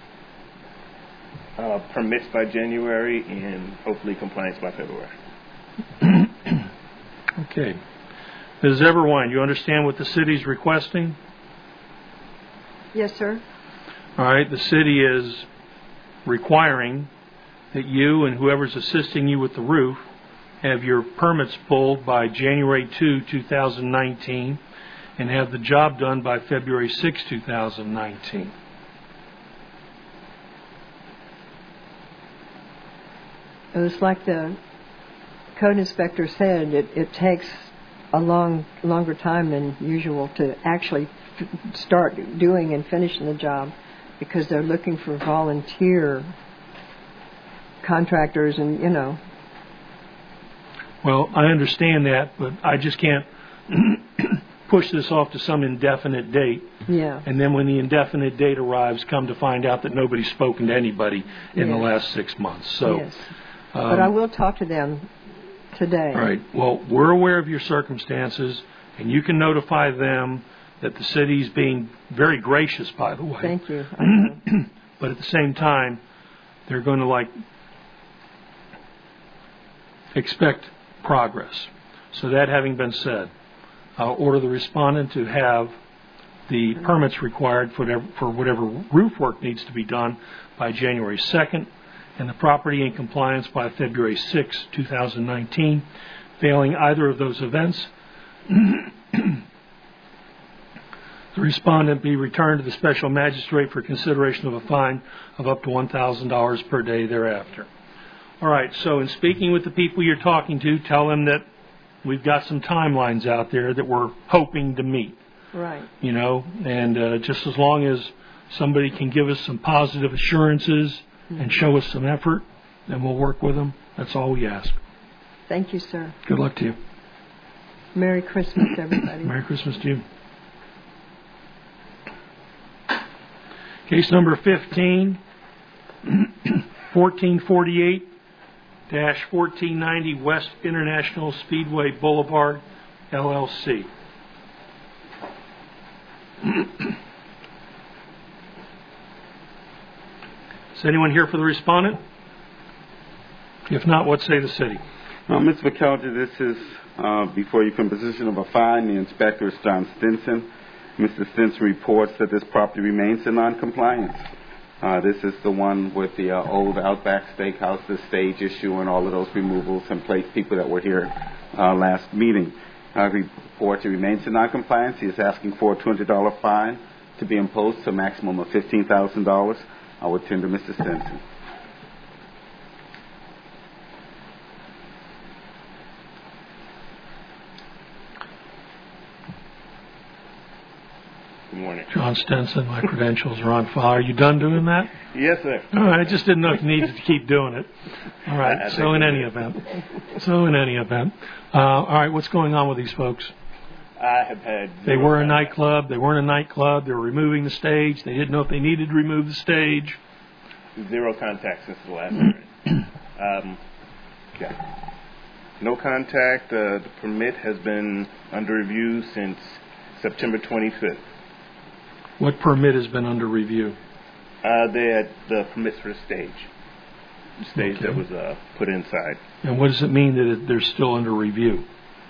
Uh, permits by January and hopefully compliance by February. Okay. Miz Everwine, you understand what the city's requesting? Yes, sir. All right, the city is requiring that you and whoever's assisting you with the roof have your permits pulled by January second, two thousand nineteen, and have the job done by February sixth, two thousand nineteen. It was like the code inspector said, it, it takes a long, longer time than usual to actually f- start doing and finishing the job, because they're looking for volunteer contractors and, you know. Well, I understand that, but I just can't push this off to some indefinite date. Yeah. And then when the indefinite date arrives, come to find out that nobody's spoken to anybody in yes. the last six months. So, yes. Um, but I will talk to them today. All right. Well, we're aware of your circumstances, and you can notify them that the city's being very gracious, by the way. Thank you. But at the same time, they're going to, like, expect progress. So that having been said, I'll order the respondent to have the permits required for whatever, for whatever roof work needs to be done by January second, and the property in compliance by February sixth, two thousand nineteen. Failing either of those events, the respondent be returned to the special magistrate for consideration of a fine of up to one thousand dollars per day thereafter. All right, so in speaking with the people you're talking to, tell them that we've got some timelines out there that we're hoping to meet. Right. You know, and uh, just as long as somebody can give us some positive assurances and show us some effort, then we'll work with them. That's all we ask. Thank you, sir. Good luck to you. Merry Christmas, everybody. Merry Christmas to you. Case number fifteen, fourteen forty-eight dash fourteen ninety West International Speedway Boulevard, L L C. Is anyone here for the respondent? If not, what say the city? Uh, Miz McKelvey, this is uh, before you from position of a fine. The inspector is John Stinson. Mister Stinson reports that this property remains in non-compliance. Uh, this is the one with the uh, old Outback Steakhouse, the stage issue, and all of those removals and place people that were here uh, last meeting. Uh, he reports he remains in non-compliance. He is asking for a two hundred dollars fine to be imposed to a maximum of fifteen thousand dollars. I would tender Mister Stinson. Good morning. John Stinson, my credentials are on file. Are you done doing that? Yes, sir. All right, I just didn't know if you needed to keep doing it. All right, I, I so in any event. So in any event. Uh, all right, what's going on with these folks? I have had... They were a nightclub. They weren't a nightclub. They were removing the stage. They didn't know if they needed to remove the stage. Zero contact since the last hearing. um, okay. No contact. Uh, the permit has been under review since September twenty-fifth. What permit has been under review? Uh, they had the permits for the stage. The stage Okay. that was uh, put inside. And what does it mean that it, they're still under review?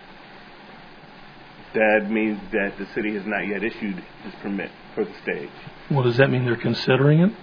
That means that the city has not yet issued his permit for the stage. Well, does that mean they're considering it?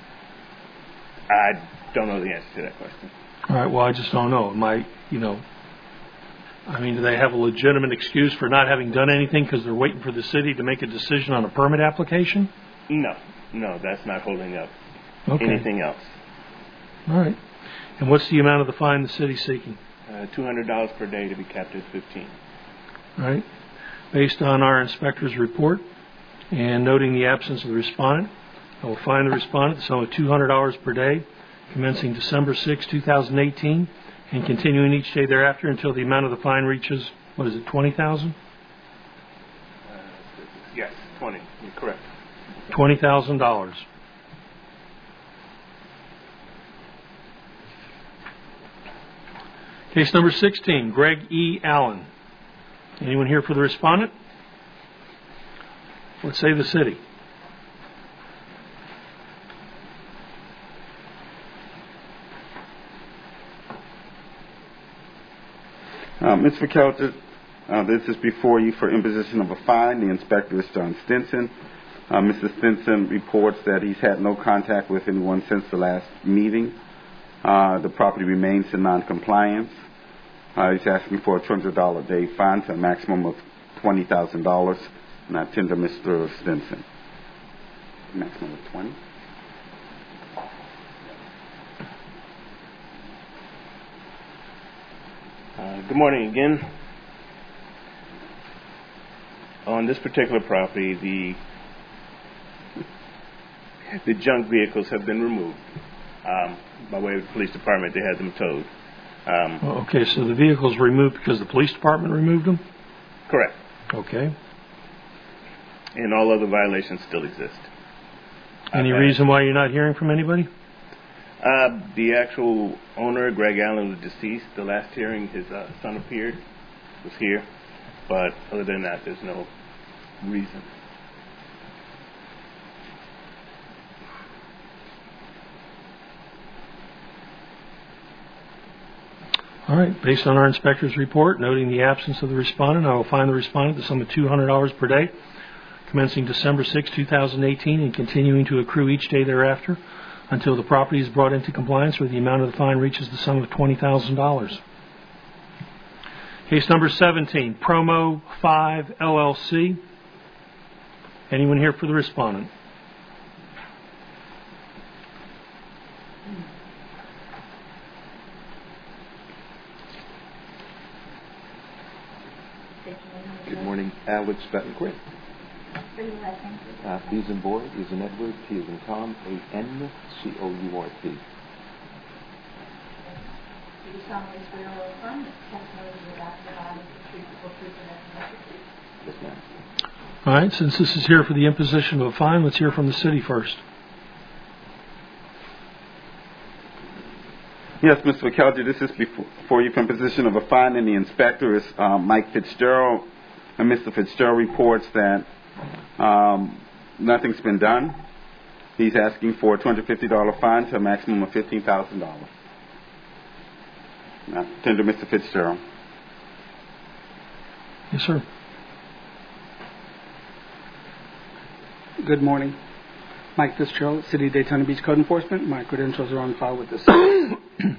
I don't know the answer to that question. All right, well, I just don't know. It might, you know, I mean, do they have a legitimate excuse for not having done anything because they're waiting for the city to make a decision on a permit application? No, no, that's not holding up Okay. anything else. All right. And what's the amount of the fine the city's seeking? Uh, two hundred dollars per day to be capped at fifteen. All right. Based on our inspector's report and noting the absence of the respondent, I will fine the respondent the sum of two hundred dollars per day, commencing December sixth, two thousand eighteen, and continuing each day thereafter until the amount of the fine reaches, what is it, twenty thousand dollars? Uh, yes, twenty. You're correct. twenty thousand dollars. Case number sixteen, Greg E. Allen. Anyone here for the respondent? Let's say the city. Uh, Mister McKelton, uh, this is before you for imposition of a fine. The inspector is John Stinson. Uh, Mister Stinson reports that he's had no contact with anyone since the last meeting. Uh, the property remains in noncompliance. Uh, he's asking for a two hundred dollars a day fine to a maximum of twenty thousand dollars. And I tender Mister Stinson. Maximum of twenty. Uh, good morning again. On this particular property, the the junk vehicles have been removed. Um, by way of the police department, they had them towed. Um, Okay, so the vehicles were removed because the police department removed them? correct. Okay. And all other violations still exist. Any Okay. reason why you're not hearing from anybody? Uh, the actual owner, Greg Allen, was deceased. The last hearing, his uh, son appeared, was here. But other than that, there's no reason. All right. Based on our inspector's report, noting the absence of the respondent, I will fine the respondent the sum of two hundred dollars per day, commencing December sixth, two thousand eighteen, and continuing to accrue each day thereafter until the property is brought into compliance where the amount of the fine reaches the sum of twenty thousand dollars. Case number seventeen, Promo five L L C. Anyone here for the respondent? Good morning, Alex Betancourt. For your last name, please. Uh, B as in boy, E as in Edward, T as in Tom, A N C O U R T. Do you solemnly swear or affirm that the testimony you're about to provide is the truth, the full truth, and nothing but the truth? Yes, ma'am. All right. Since this is here for the imposition of a fine, let's hear from the city first. Yes, Mister McKelty, this is before you for imposition of a fine, and the inspector is uh, Mike Fitzgerald. And Mister Fitzgerald reports that um, nothing's been done. He's asking for a two hundred fifty dollars fine to a maximum of fifteen thousand dollars. Now, tender Mister Fitzgerald. Yes, sir. Good morning. Mike Fitzgerald, City of Daytona Beach Code Enforcement. My credentials are on file with the city.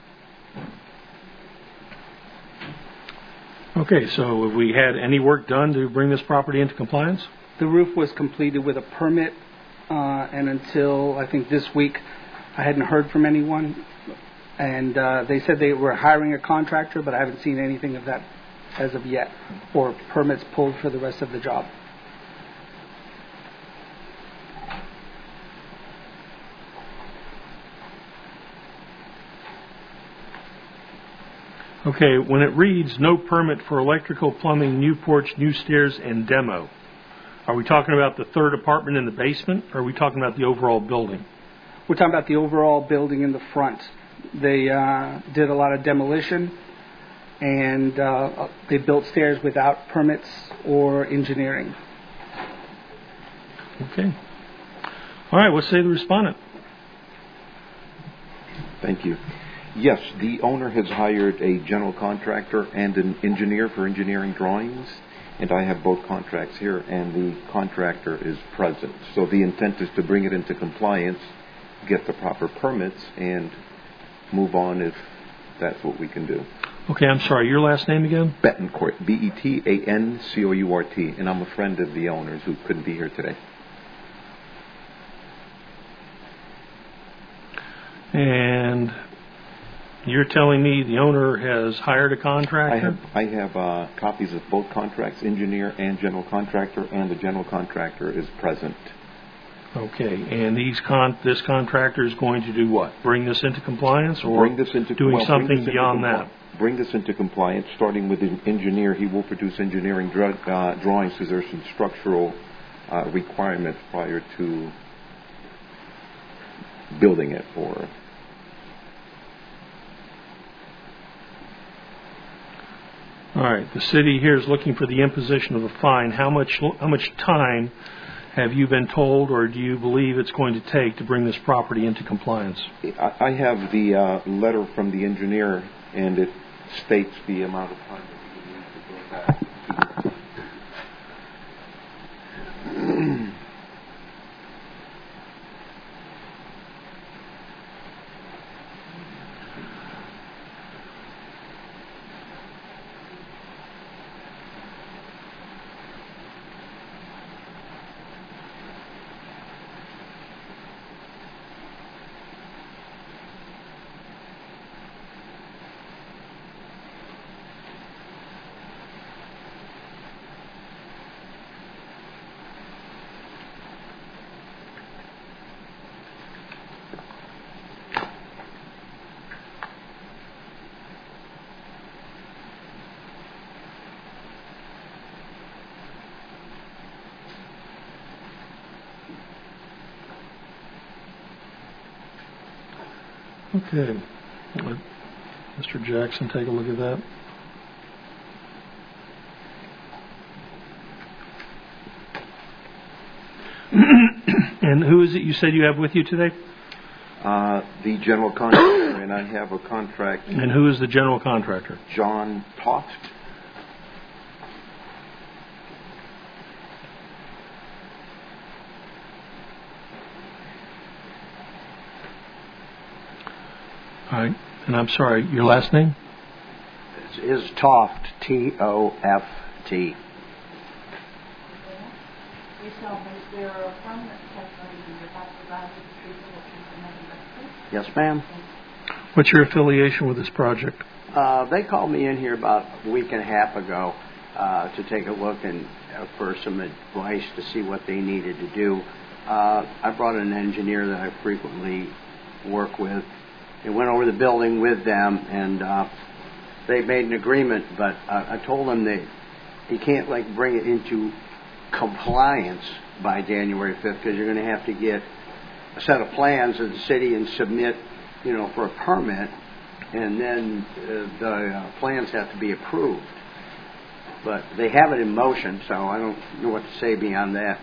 Okay, so have we had any work done to bring this property into compliance? The roof was completed with a permit, uh, and until I think this week, I hadn't heard from anyone. And uh, they said they were hiring a contractor, but I haven't seen anything of that as of yet, or permits pulled for the rest of the job. Okay, when it reads no permit for electrical, plumbing, new porch, new stairs, and demo, are we talking about the third apartment in the basement, or are we talking about the overall building? We're talking about the overall building in the front. They uh, did a lot of demolition, and uh, they built stairs without permits or engineering. Okay. All right, what say the respondent? Thank you. Yes, the owner has hired a general contractor and an engineer for engineering drawings, and I have both contracts here, and the contractor is present. So the intent is to bring it into compliance, get the proper permits, and move on if that's what we can do. Okay, I'm sorry, your last name again? Betancourt, B E T A N C O U R T, and I'm a friend of the owners who couldn't be here today. And You're telling me the owner has hired a I contractor? have I have uh, copies of both contracts, engineer and general contractor, and the general contractor is present. Okay, and these con- this contractor is going to do what? Bring this into compliance, or bring this into, doing well, something bring this into beyond compli- that? Bring this into compliance, starting with the engineer. He will produce engineering drug, uh, drawings because there's some structural uh, requirements prior to building it. Or All right, the city here is looking for the imposition of a fine. How much how much time have you been told, or do you believe it's going to take to bring this property into compliance? I, I have the uh, letter from the engineer, and it states the amount of time that we need to go back to. Okay. Let Mister Jackson take a look at that. And who is it you said you have with you today? Uh, the general contractor, and I have a contract. And who is the general contractor? John Toft. All right. And I'm sorry, your last name? It is Toft, T O F T. Yes, ma'am. What's your affiliation with this project? Uh, they called me in here about a week and a half ago uh, to take a look and uh, for some advice to see what they needed to do. Uh, I brought an engineer that I frequently work with. And went over the building with them, and uh, they made an agreement. But uh, I told them that you can't like bring it into compliance by January fifth because you're going to have to get a set of plans of the city and submit, you know, for a permit, and then uh, the uh, plans have to be approved. But they have it in motion, so I don't know what to say beyond that.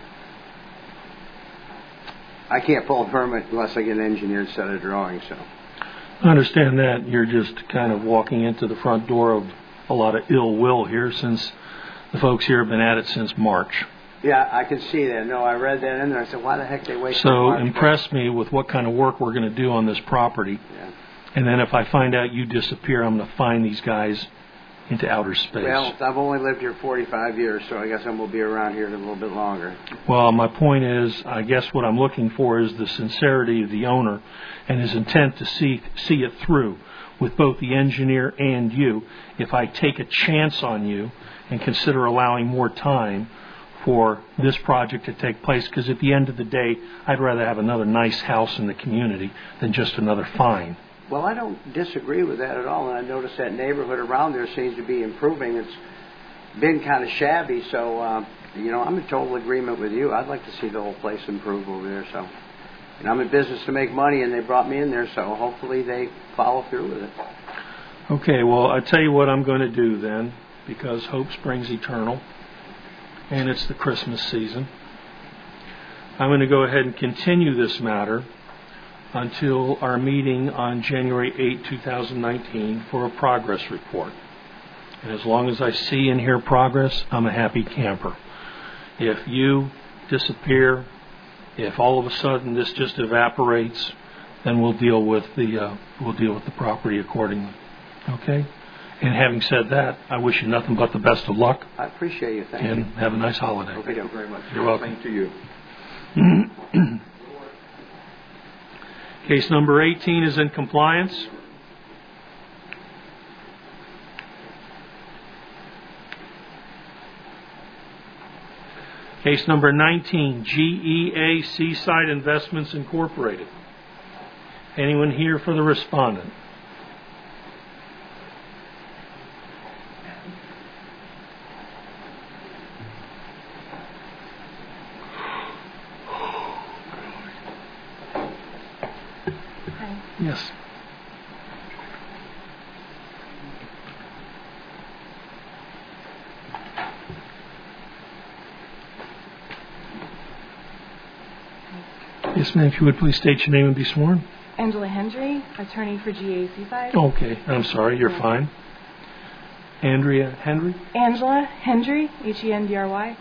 I can't pull a permit unless I get an engineered set of drawings. So. I understand that. You're just kind of walking into the front door of a lot of ill will here, since the folks here have been at it since March. Yeah, I can see that. No, I read that in there. I said, why the heck they wait so till March? Impress me with what kind of work we're going to do on this property. Yeah. And then if I find out you disappear, I'm going to find these guys into outer space. Well, I've only lived here forty-five years, so I guess I'm going to be around here a little bit longer. Well, my point is, I guess what I'm looking for is the sincerity of the owner and his intent to see see it through with both the engineer and you. If I take a chance on you and consider allowing more time for this project to take place, because at the end of the day, I'd rather have another nice house in the community than just another fine. Well, I don't disagree with that at all, and I noticed that neighborhood around there seems to be improving. It's been kind of shabby, so, uh, you know, I'm in total agreement with you. I'd like to see the whole place improve over there, so. And I'm in business to make money, and they brought me in there, so hopefully they follow through with it. Okay, well, I tell you what I'm going to do then, because hope springs eternal, and it's the Christmas season. I'm going to go ahead and continue this matter until our meeting on January eighth, twenty nineteen for a progress report. And as long as I see and hear progress, I'm a happy camper. If you disappear, if all of a sudden this just evaporates, then we'll deal with the uh, we'll deal with the property accordingly. Okay? And having said that, I wish you nothing but the best of luck. I appreciate you. Thank and you. And have a nice holiday. Thank you very much. You're welcome. Thank to you. Case number eighteen is in compliance. Case number nineteen, G E A Seaside Investments Incorporated. Anyone here for the respondent? Yes. Yes, ma'am. If you would please state your name and be sworn. Angela Hendry, attorney for G A Seaside. Okay. I'm sorry. You're Yeah. fine. Andrea Hendry? Angela Hendry, H E N D R Y.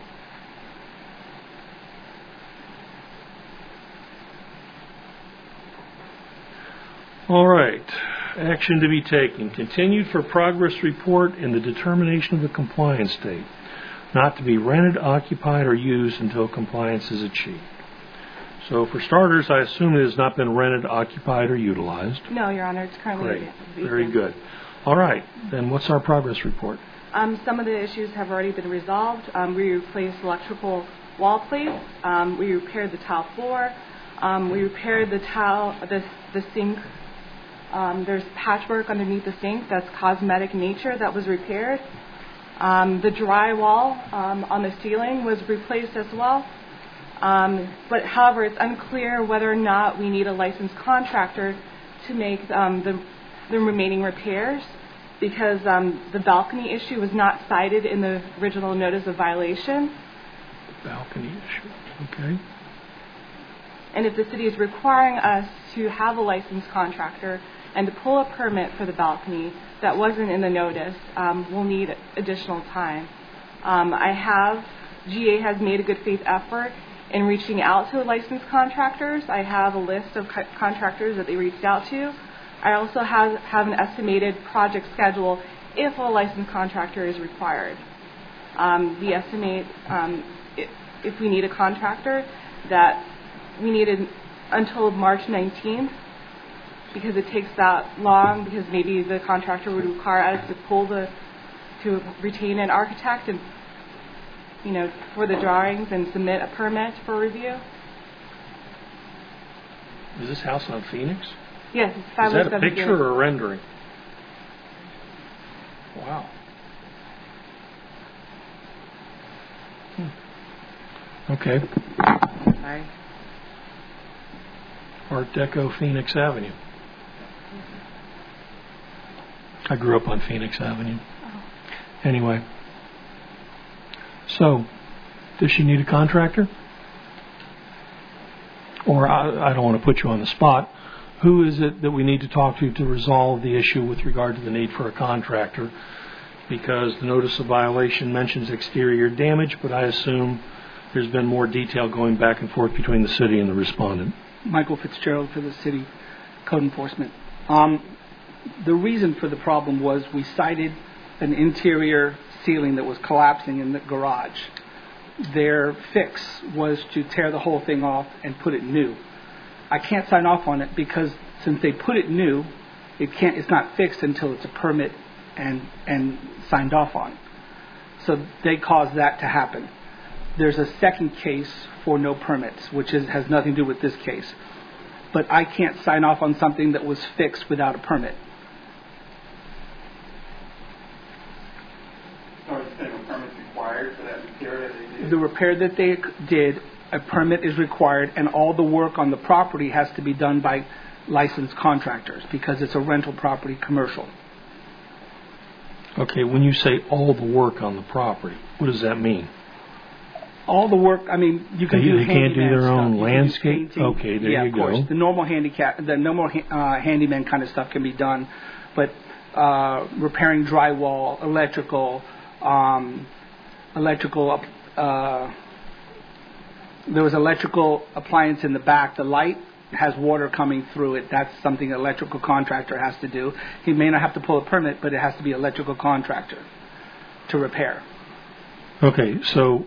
All right. Action to be taken. Continued for progress report in the determination of the compliance date. Not to be rented, occupied, or used until compliance is achieved. So for starters, I assume it has not been rented, occupied, or utilized. No, Your Honor, it's currently Great. vacant. Very good. All right. Then what's our progress report? Um, some of the issues have already been resolved. Um, we replaced electrical wall plates. Um, we repaired the tile floor. Um, we repaired the tile, the, the sink. Um, there's patchwork underneath the sink that's cosmetic in nature that was repaired. Um, the drywall um, on the ceiling was replaced as well. Um, but however, it's unclear whether or not we need a licensed contractor to make um, the, the remaining repairs, because um, the balcony issue was not cited in the original notice of violation. Balcony issue. Okay. And if the city is requiring us to have a licensed contractor and to pull a permit for the balcony that wasn't in the notice, um, we'll need additional time. Um, I have, G A has made a good faith effort in reaching out to licensed contractors. I have a list of co- contractors that they reached out to. I also have, have an estimated project schedule if a licensed contractor is required. Um, we estimate um, if, if we need a contractor that we need it until March nineteenth, because it takes that long, because maybe the contractor would require us to pull the, to retain an architect and, you know, for the drawings and submit a permit for review. Is this house on Phoenix? Yes, it's Is five oh that a seven. picture or a rendering? Wow. Hmm. Okay. Sorry. Art Deco Phoenix Avenue. I grew up on Phoenix Avenue. Oh. Anyway. So, does she need a contractor? Or, I, I don't want to put you on the spot, who is it that we need to talk to to resolve the issue with regard to the need for a contractor? Because the notice of violation mentions exterior damage, but I assume there's been more detail going back and forth between the city and the respondent. Michael Fitzgerald for the city code enforcement. Um, the reason for the problem was we cited an interior ceiling that was collapsing in the garage. Their fix was to tear the whole thing off and put it new. I can't sign off on it because since they put it new, it can't. It's not fixed until it's a permit and and signed off on. So they caused that to happen. There's a second case for no permits, which is, has nothing to do with this case. But I can't sign off on something that was fixed without a permit. So are you saying a permit's required for that repair that they did? The repair that they did, a permit is required, and all the work on the property has to be done by licensed contractors because it's a rental property, commercial. Okay, when you say all the work on the property, what does that mean? All the work, I mean, you can They, do they can't do handyman their stuff. own You can do landscape? painting. Okay, there yeah, you of course. go. The normal handicap, the normal uh, handyman kind of stuff can be done, but uh, repairing drywall, electrical, um, electrical. Uh, there was electrical appliance in the back. The light has water coming through it. That's something an electrical contractor has to do. He may not have to pull a permit, but it has to be an electrical contractor to repair. Okay, so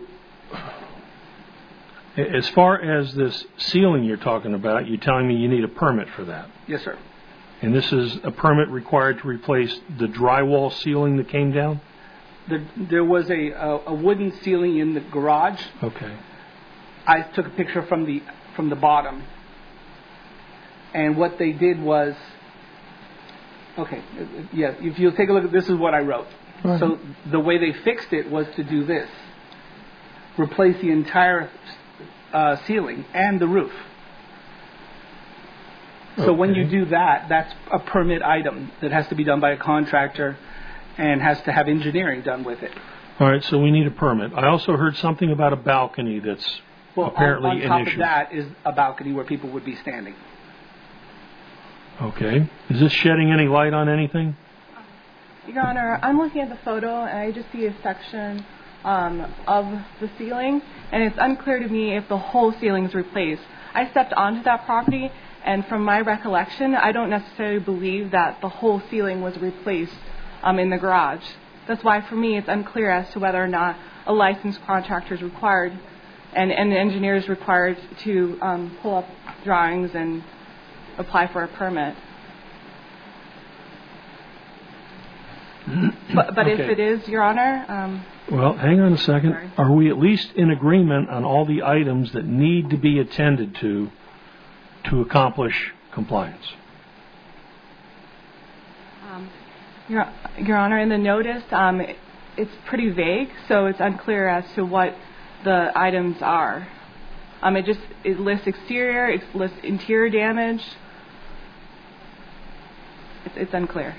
as far as this ceiling you're talking about, you're telling me you need a permit for that. Yes, sir. And this is a permit required to replace the drywall ceiling that came down? The, there was a, a a wooden ceiling in the garage. Okay. I took a picture from the from the bottom, and what they did was, okay, yeah. If you take a look at this, is what I wrote. Right. So the way they fixed it was to do this: replace the entire uh, ceiling and the roof. So Okay. when you do that, that's a permit item that has to be done by a contractor and has to have engineering done with it. All right, so we need a permit. I also heard something about a balcony that's Well, apparently on, on an top issue. of that is a balcony where people would be standing. Okay. Is this shedding any light on anything? Your Honor, I'm looking at the photo and I just see a section um, of the ceiling, and it's unclear to me if the whole ceiling is replaced. I stepped onto that property, and from my recollection, I don't necessarily believe that the whole ceiling was replaced um, in the garage. That's why, for me, it's unclear as to whether or not a licensed contractor is required and, and the engineer is required to um, pull up drawings and apply for a permit. But, but Okay. if it is, Your Honor... Um, Well, hang on a second. Sorry. Are we at least in agreement on all the items that need to be attended to to accomplish compliance? Um, Your, Your Honor, in the notice, um, it, it's pretty vague, so it's unclear as to what the items are. Um, it just it lists exterior, it lists interior damage. It's, it's unclear.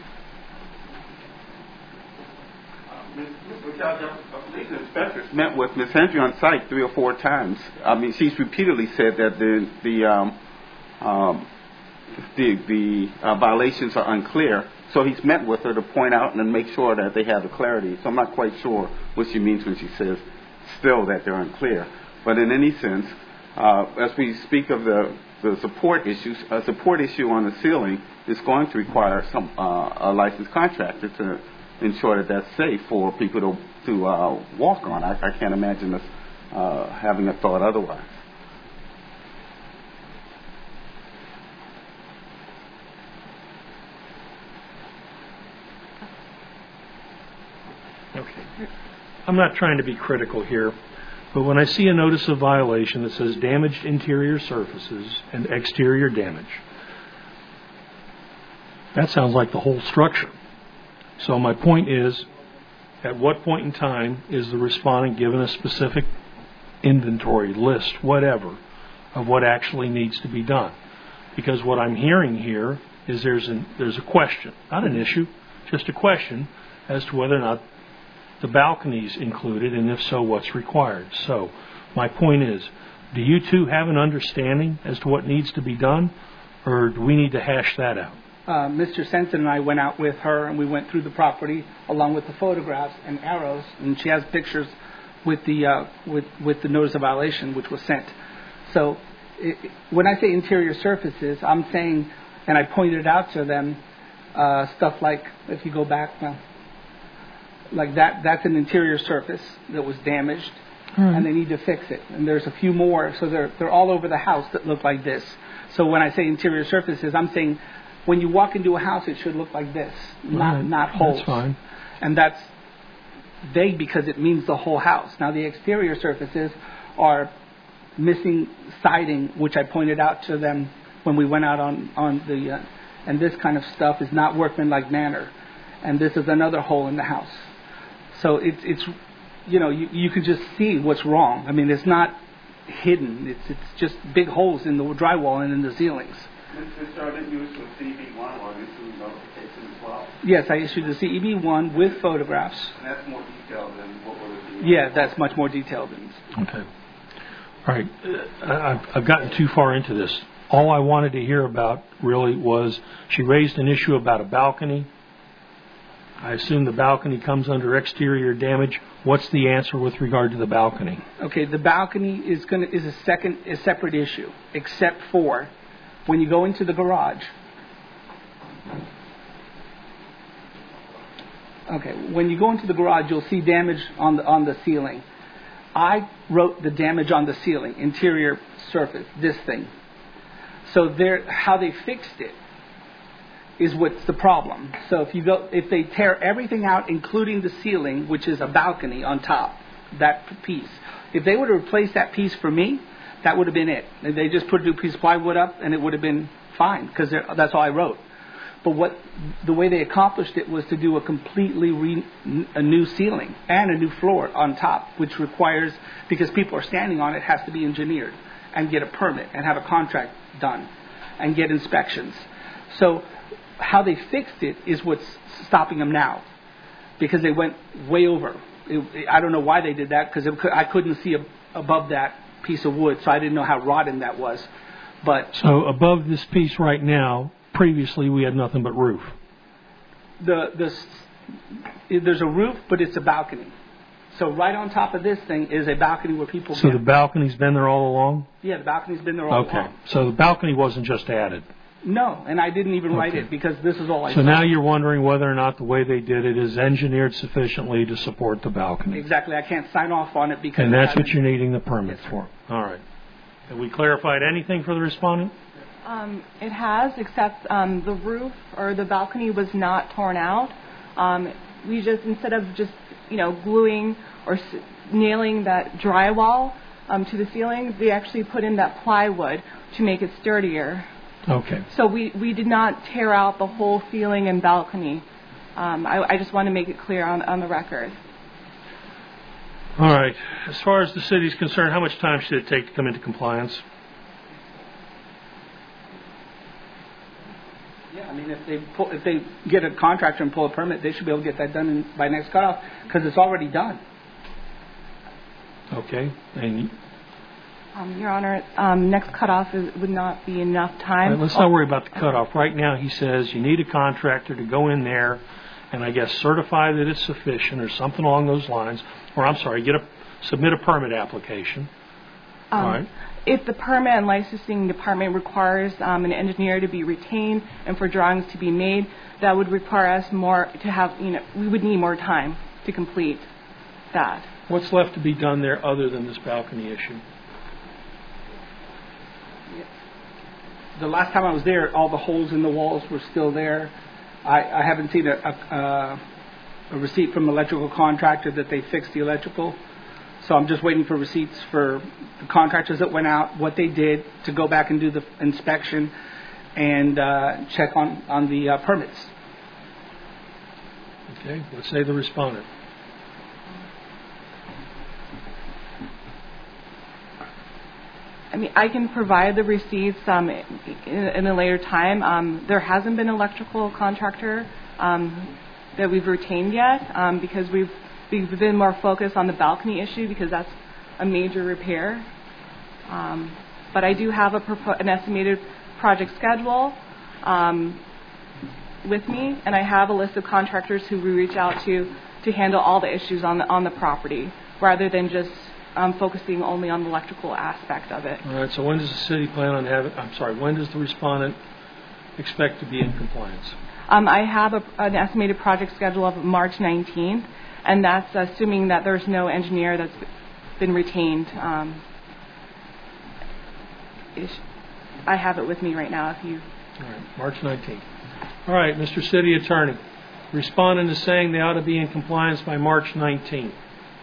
Miz McCall, I believe the inspectors met with Miz Hendry on site three or four times. I mean, she's repeatedly said that the the um, um, the, the uh, violations are unclear. So he's met with her to point out and make sure that they have the clarity. So I'm not quite sure what she means when she says still that they're unclear. But in any sense, uh, as we speak of the the support issues, a support issue on the ceiling is going to require some uh, a licensed contractor to ensure that that's safe for people to to uh, walk on. I, I can't imagine us uh, having a thought otherwise. Okay. I'm not trying to be critical here, but when I see a notice of violation that says damaged interior surfaces and exterior damage, that sounds like the whole structure. So my point is, at what point in time is the respondent given a specific inventory list, whatever, of what actually needs to be done? Because what I'm hearing here is there's an, there's a question, not an issue, just a question as to whether or not the balcony's included, and if so, what's required. So my point is, do you two have an understanding as to what needs to be done, or do we need to hash that out? Uh, Mister Sensen and I went out with her, and we went through the property along with the photographs and arrows, and she has pictures with the uh, with with the notice of violation which was sent. So it, when I say interior surfaces, I'm saying, and I pointed out to them uh, stuff like, if you go back now, like that, that's an interior surface that was damaged, Mm. and they need to fix it. And there's a few more, so they're they're all over the house that look like this. So when I say interior surfaces, I'm saying when you walk into a house, it should look like this, not Right. not holes. That's fine. And that's vague because it means the whole house. Now the exterior surfaces are missing siding, which I pointed out to them when we went out on on the, uh, and this kind of stuff is not workmanlike manner, and this is another hole in the house. So it's it's, you know, you you can just see what's wrong. I mean, it's not hidden. It's it's just big holes in the drywall and in the ceilings. Mister Charlotte used the C B one or issued notification as well. Yes, I issued the C E B one with photographs. And that's more detailed than what would be. Yeah, that's much more detailed than. Okay. All right. Uh, I've, I've gotten too far into this. All I wanted to hear about really was she raised an issue about a balcony. I assume the balcony comes under exterior damage. What's the answer with regard to the balcony? Okay, the balcony is going to is a second a separate issue, except for when you go into the garage. Okay, when you go into the garage, you'll see damage on the on the ceiling. I wrote the damage on the ceiling, interior surface, this thing. So there, how they fixed it is what's the problem. So if you go, if they tear everything out, including the ceiling, which is a balcony on top, that piece, if they would have replaced that piece for me, that would have been it. And they just put a new piece of plywood up, and it would have been fine, because that's all I wrote. But what the way they accomplished it was to do a completely re, a new ceiling and a new floor on top, which requires, because people are standing on it, has to be engineered and get a permit and have a contract done and get inspections. So how they fixed it is what's stopping them now, because they went way over. It, I don't know why they did that, because I couldn't see a, above that piece of wood, so I didn't know how rotten that was. But so above this piece right now, previously we had nothing but roof. The the there's a roof, but it's a balcony. So right on top of this thing is a balcony where people. So get. the balcony's been there all along? Yeah, the balcony's been there all okay. along. Okay, so the balcony wasn't just added. No, and I didn't even okay. write it, because this is all I So saw. now you're wondering whether or not the way they did it is engineered sufficiently to support the balcony. Exactly. I can't sign off on it because. And that's what you're needing the permit yes, for. All right. Have we clarified anything for the respondent? Um, it has, except um, the roof or the balcony was not torn out. Um, we just, instead of just, you know, gluing or s- nailing that drywall um, to the ceiling, they actually put in that plywood to make it sturdier. Okay. So we, we did not tear out the whole ceiling and balcony. Um, I, I just want to make it clear on, on the record. All right. As far as the city is concerned, how much time should it take to come into compliance? Yeah, I mean, if they pull, if they get a contractor and pull a permit, they should be able to get that done in, by next cutoff, because it's already done. Okay. And Um, Your Honor, um, next cutoff is, would not be enough time. right, let's not worry about the cutoff. Right now, he says you need a contractor to go in there and I guess certify that it's sufficient or something along those lines. Or I'm sorry, get a submit a permit application. Um, All right. If the permit and licensing department requires um, an engineer to be retained and for drawings to be made, that would require us more to have, you know, we would need more time to complete that. What's left to be done there other than this balcony issue? The last time I was there, all the holes in the walls were still there. I, I haven't seen a, a, a receipt from the electrical contractor that they fixed the electrical. So I'm just waiting for receipts for the contractors that went out, what they did to go back and do the inspection and uh, check on, on the uh, permits. Okay, let's say the respondent. I mean, I can provide the receipts um, in, in a later time. Um, there hasn't been an electrical contractor um, that we've retained yet um, because we've, we've been more focused on the balcony issue because that's a major repair. Um, but I do have a propo- an estimated project schedule um, with me, and I have a list of contractors who we reach out to to handle all the issues on the, on the property rather than just Um, focusing only on the electrical aspect of it. All right, so when does the city plan on having, I'm sorry, when does the respondent expect to be in compliance? Um, I have a, an estimated project schedule of March nineteenth, and that's assuming that there's no engineer that's been retained. Um, I have it with me right now if you... All right, March nineteenth. All right, Mister City Attorney, respondent is saying they ought to be in compliance by March nineteenth.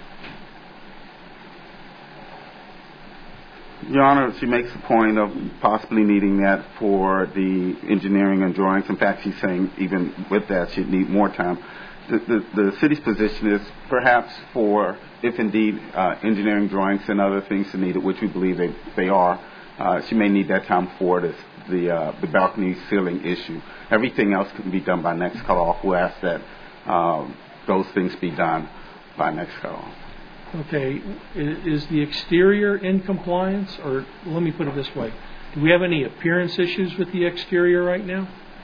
Your Honor, she makes a point of possibly needing that for the engineering and drawings. In fact, she's saying even with that, she'd need more time. The, the, the city's position is perhaps for, if indeed uh, engineering drawings and other things are needed, which we believe they, they are, uh, she may need that time for this, the, uh, the balcony ceiling issue. Everything else can be done by next cutoff. We'll ask that um, those things be done by next cutoff. Okay, is the exterior in compliance, or let me put it this way, do we have any appearance issues with the exterior right now?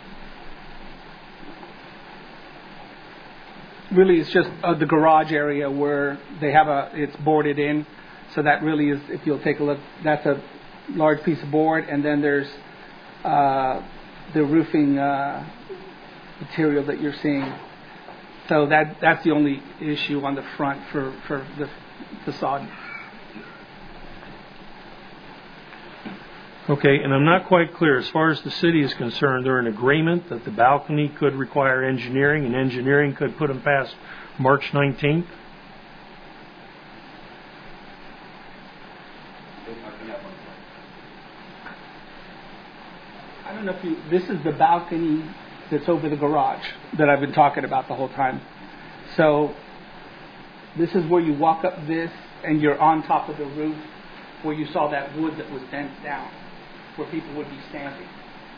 Really, it's just uh, the garage area where they have a, it's boarded in, so that really is, if you'll take a look, that's a large piece of board, and then there's uh, the roofing uh, material that you're seeing. So that that's the only issue on the front for, for the facade. Okay, and I'm not quite clear. As far as the city is concerned, they're in agreement that the balcony could require engineering, and engineering could put them past March nineteenth? I don't know if you, this is the balcony that's over the garage that I've been talking about the whole time. So this is where you walk up this and you're on top of the roof where you saw that wood that was bent down, where people would be standing.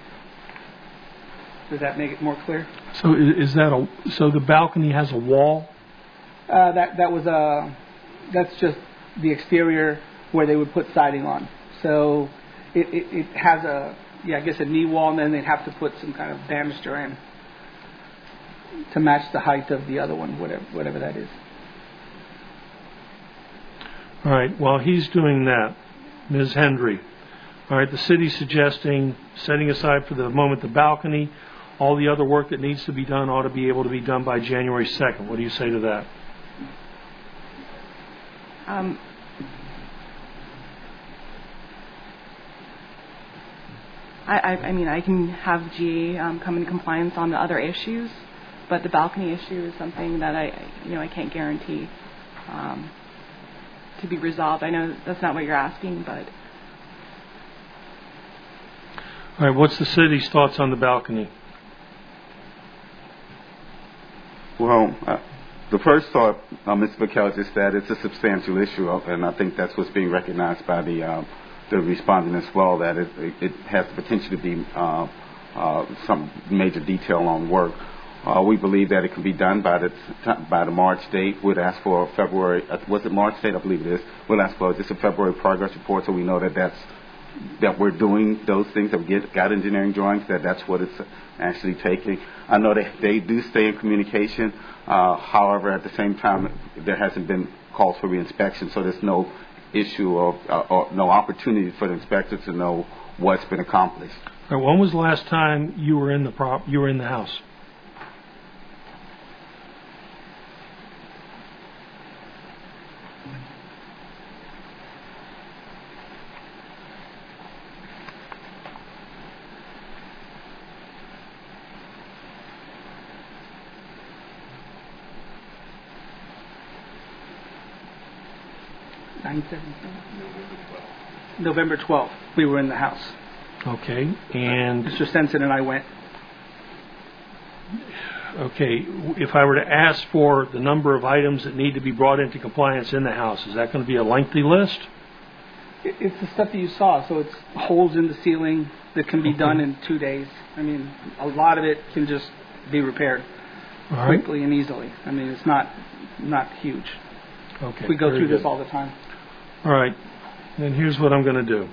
Does that make it more clear? So i- is that a, so the balcony has a wall? Uh, that that was a, that's just the exterior where they would put siding on. So it, it, it has a, yeah, I guess a knee wall, and then they'd have to put some kind of banister in to match the height of the other one, whatever whatever that is. All right, while he's doing that, Miz Hendry, all right, the city's suggesting, setting aside for the moment the balcony, all the other work that needs to be done ought to be able to be done by January second. What do you say to that? Um, I, I, I mean, I can have G A um, come into compliance on the other issues, but the balcony issue is something that I, you know, I can't guarantee um, to be resolved. I know that's not what you're asking, but All right, what's the city's thoughts on the balcony? Well, uh, the first thought, uh, Mister McKellar, is that it's a substantial issue, uh, and I think that's what's being recognized by the uh, the respondent as well, that it, it, it has the potential to be uh, uh, some major detail on work. Uh, we believe that it can be done by the t- by the March date. We'd ask for a February, uh, was it March date? I believe it is. We'll ask for just a February progress report so we know that that's that we're doing those things, that we get, got engineering drawings, that that's what it's actually taking. I know that they do stay in communication. Uh, however, at the same time, there hasn't been calls for reinspection, so there's no issue of, uh, or no opportunity for the inspector to know what's been accomplished. All right, when was the last time you were in the prop, you were in the house? nine seventeen November twelfth, we were in the house. Okay, and Mister Stenson and I went. Okay, if I were to ask for the number of items that need to be brought into compliance in the house, is that going to be a lengthy list? It- It's the stuff that you saw, so it's holes in the ceiling that can be Okay. done in two days. I mean, a lot of it can just be repaired All right. quickly and easily. I mean, it's not not huge. Okay. We go very through this good. all the time. All right, then here's what I'm going to do.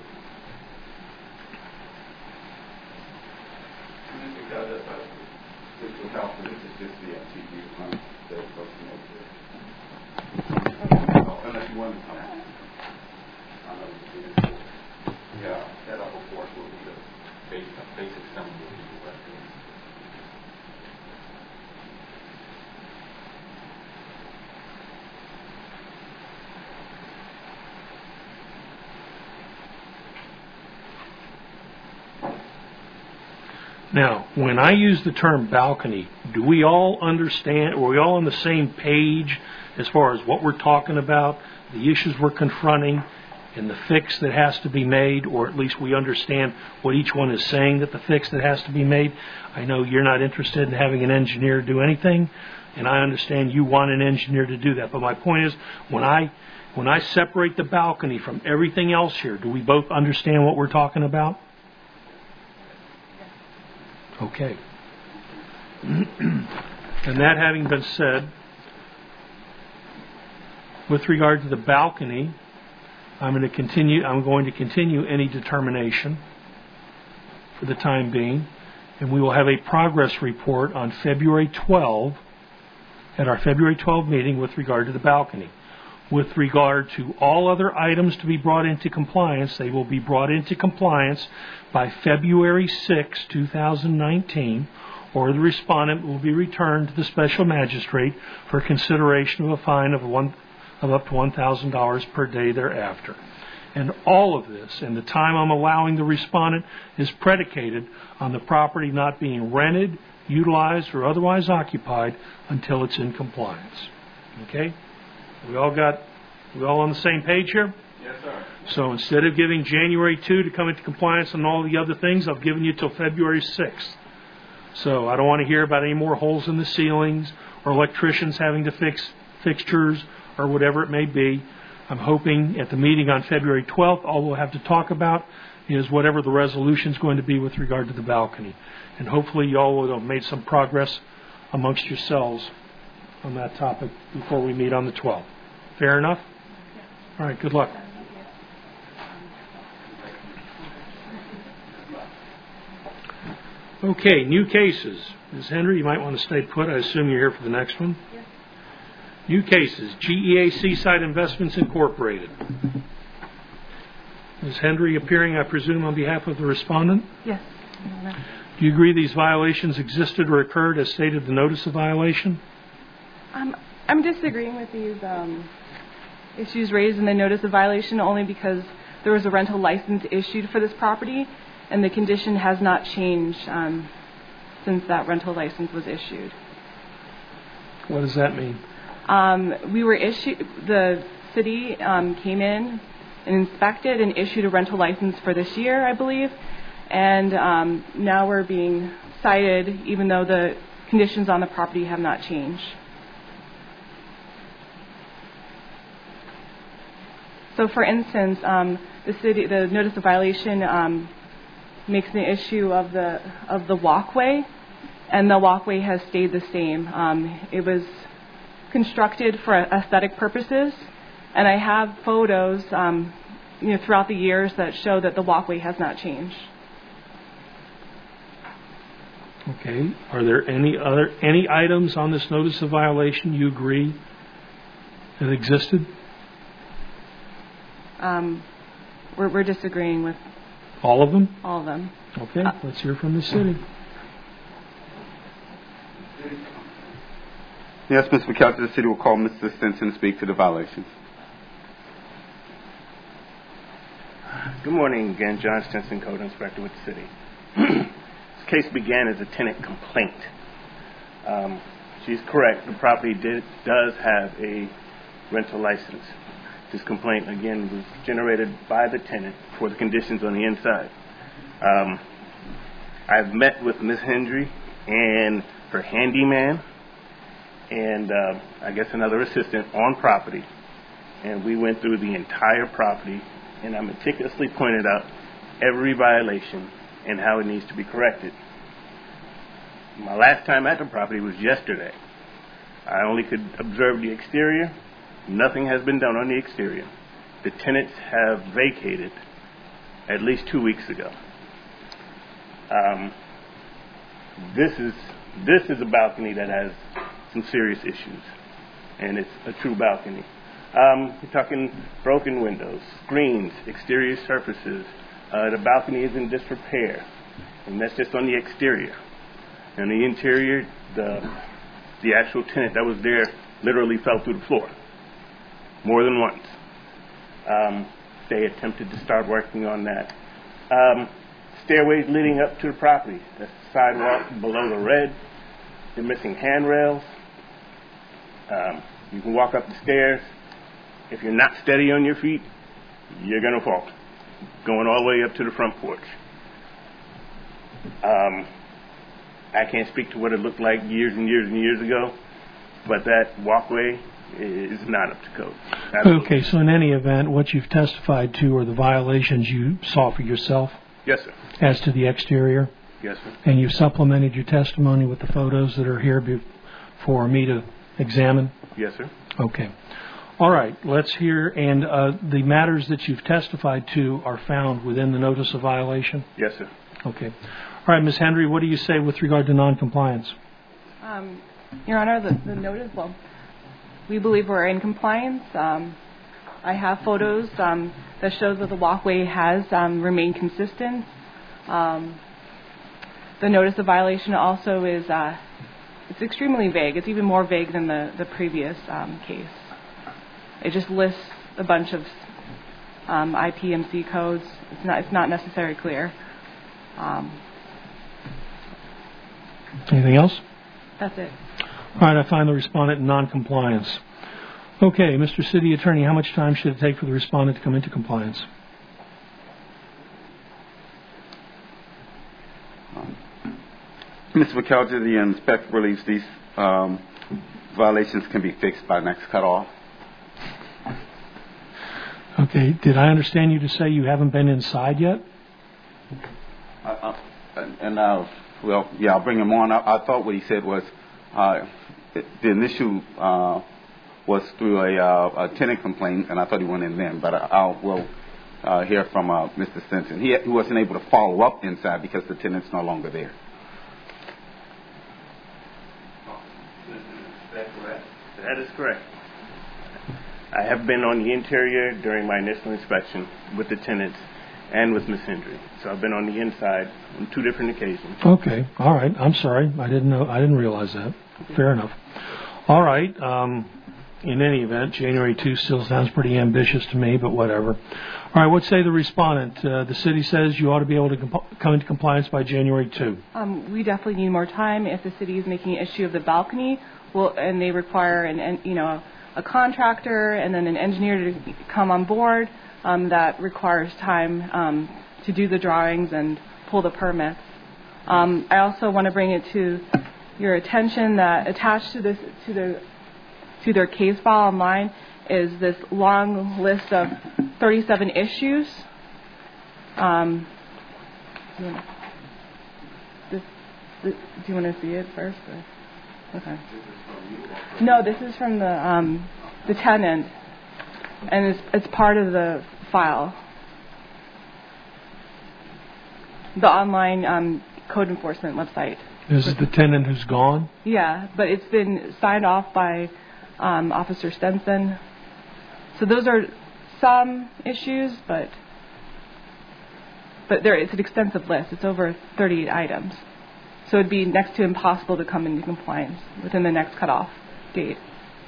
Unless you want to come out. Yeah, that upper portion will be the basic, basic assembly will be the rest of it. Now, when I use the term balcony, do we all understand, are we all on the same page as far as what we're talking about, the issues we're confronting, and the fix that has to be made, or at least we understand what each one is saying that the fix that has to be made? I know you're not interested in having an engineer do anything, and I understand you want an engineer to do that. But my point is, when I when I separate the balcony from everything else here, do we both understand what we're talking about? Okay. And that having been said, with regard to the balcony, I'm going to continue. I'm going to continue any determination for the time being, and we will have a progress report on February twelfth at our February twelfth meeting with regard to the balcony. With regard to all other items to be brought into compliance, they will be brought into compliance by February sixth, twenty nineteen, or the respondent will be returned to the special magistrate for consideration of a fine of one of up to one thousand dollars per day thereafter. And all of this, and the time I'm allowing the respondent, is predicated on the property not being rented, utilized, or otherwise occupied until it's in compliance. Okay? We all got, we all on the same page here? Yes, sir. So instead of giving January second to come into compliance and all the other things, I've given you till February sixth. So I don't want to hear about any more holes in the ceilings or electricians having to fix fixtures or whatever it may be. I'm hoping at the meeting on February twelfth, all we'll have to talk about is whatever the resolution is going to be with regard to the balcony. And hopefully you all will have made some progress amongst yourselves on that topic before we meet on the twelfth. Fair enough? All right, good luck. Okay, new cases. Miz Henry, you might want to stay put. I assume you're here for the next one. Yes. New cases. G E A Seaside Investments Incorporated. Miz Henry appearing, I presume, on behalf of the respondent? Yes. Do you agree these violations existed or occurred as stated in the notice of violation? Um, I'm disagreeing with these um, issues raised in the notice of violation only because there was a rental license issued for this property and the condition has not changed um, since that rental license was issued. What does that mean? Um, we were issued, the city um, came in and inspected and issued a rental license for this year, I believe, and um, now we're being cited even though the conditions on the property have not changed. So, for instance, um, the city, the notice of violation um, makes an issue of the of the walkway, and the walkway has stayed the same. Um, it was constructed for aesthetic purposes, and I have photos, um, you know, throughout the years that show that the walkway has not changed. Okay. Are there any other any items on this notice of violation you agree that existed? Um, we're, we're disagreeing with all of them. All of them. Okay. Uh, let's hear from the city. Yes, Mister McAllister, the city will call Mister Stinson to speak to the violations. Good morning again, John Stinson, Code Inspector with the city. This case began as a tenant complaint. Um, she's correct. The property did, does have a rental license. This complaint, again, was generated by the tenant for the conditions on the inside. Um, I've met with Miz Hendry and her handyman and uh, I guess another assistant on property, and we went through the entire property, and I meticulously pointed out every violation and how it needs to be corrected. My last time at the property was yesterday. I only could observe the exterior. Nothing has been done on the exterior. The tenants have vacated at least two weeks ago. Um, this is this is a balcony that has some serious issues, and it's a true balcony. Um, we're talking broken windows, screens, exterior surfaces. Uh, the balcony is in disrepair, and that's just on the exterior. And the interior, the the actual tenant that was there literally fell through the floor more than once. Um, they attempted to start working on that. Um, stairways leading up to the property. That's the sidewalk below the red. They're missing handrails. Um, you can walk up the stairs. If you're not steady on your feet, you're going to fall, going all the way up to the front porch. Um, I can't speak to what it looked like years and years and years ago, but that walkway is not up to code. Absolutely. Okay, so in any event, what you've testified to are the violations you saw for yourself? Yes, sir. As to the exterior? Yes, sir. And you supplemented your testimony with the photos that are here be- for me to examine? Yes, sir. Okay. All right, let's hear. And uh, the matters that you've testified to are found within the notice of violation? Yes, sir. Okay. All right, Miz Hendry, what do you say with regard to noncompliance? Um, Your Honor, the, the notice, well, we believe we're in compliance. Um, I have photos um, that shows that the walkway has um, remained consistent. Um, the notice of violation also is uh, it's extremely vague. It's even more vague than the, the previous um, case. It just lists a bunch of um, I P M C codes. It's not, it's not necessarily clear. Um, Anything else? that's it. All right, I find the respondent in non-compliance. Okay, Mister City Attorney, how much time should it take for the respondent to come into compliance? Mister McKelvey, the inspector believes these um, violations can be fixed by next cutoff. Okay, did I understand you to say you haven't been inside yet? Uh, uh, and, and uh, well, yeah, I'll bring him on. I, I thought what he said was uh, it, the initial uh, was through a, uh, a tenant complaint, and I thought he went in then. But I, I'll will uh, hear from uh, Mister Stinson. He, he wasn't able to follow up inside because the tenant's no longer there. That is correct. I have been on the interior during my initial inspection with the tenants and with Miz Hendry. So I've been on the inside on two different occasions. Okay, all right. I'm sorry. I didn't know. I didn't realize that. Fair enough. All right. Um, in any event, January second still sounds pretty ambitious to me, but whatever. All right. What say the respondent? Uh, the city says you ought to be able to comp- come into compliance by January second. Um, we definitely need more time. If the city is making issue of the balcony, well, and they require an, an you know a contractor and then an engineer to come on board, um, that requires time um, to do the drawings and pull the permits. Um, I also want to bring it to your attention that attached to this to the to their case file online is this long list of thirty-seven issues. Um, do you want to, this, this, do you want to see it first? Or? Okay. No, this is from the um, the tenant, and it's it's part of the file. The online um, code enforcement website. This is the tenant who's gone? Yeah, but it's been signed off by um, Officer Stenson. So those are some issues, but but there it's an extensive list. It's over thirty-eight items. So it'd be next to impossible to come into compliance within the next cutoff date.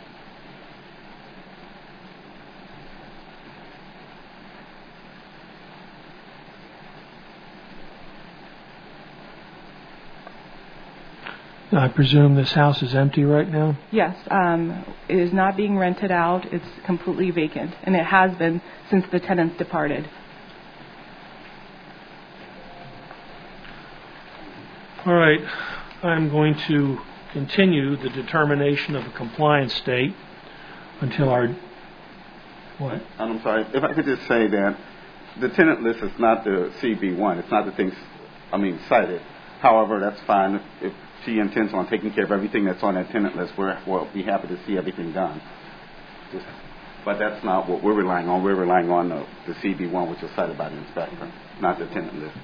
I presume this house is empty right now? Yes, um, it is not being rented out. It's completely vacant, and it has been since the tenants departed. All right. I'm going to continue the determination of a compliance state until our... What? I'm sorry. If I could just say that the tenant list is not the C B one. It's not the things, I mean, cited. However, that's fine. If, if she intends on taking care of everything that's on that tenant list, we're, we'll be happy to see everything done. Just, but that's not what we're relying on. We're relying on the, the C B one, which is cited by the inspector, not the tenant list.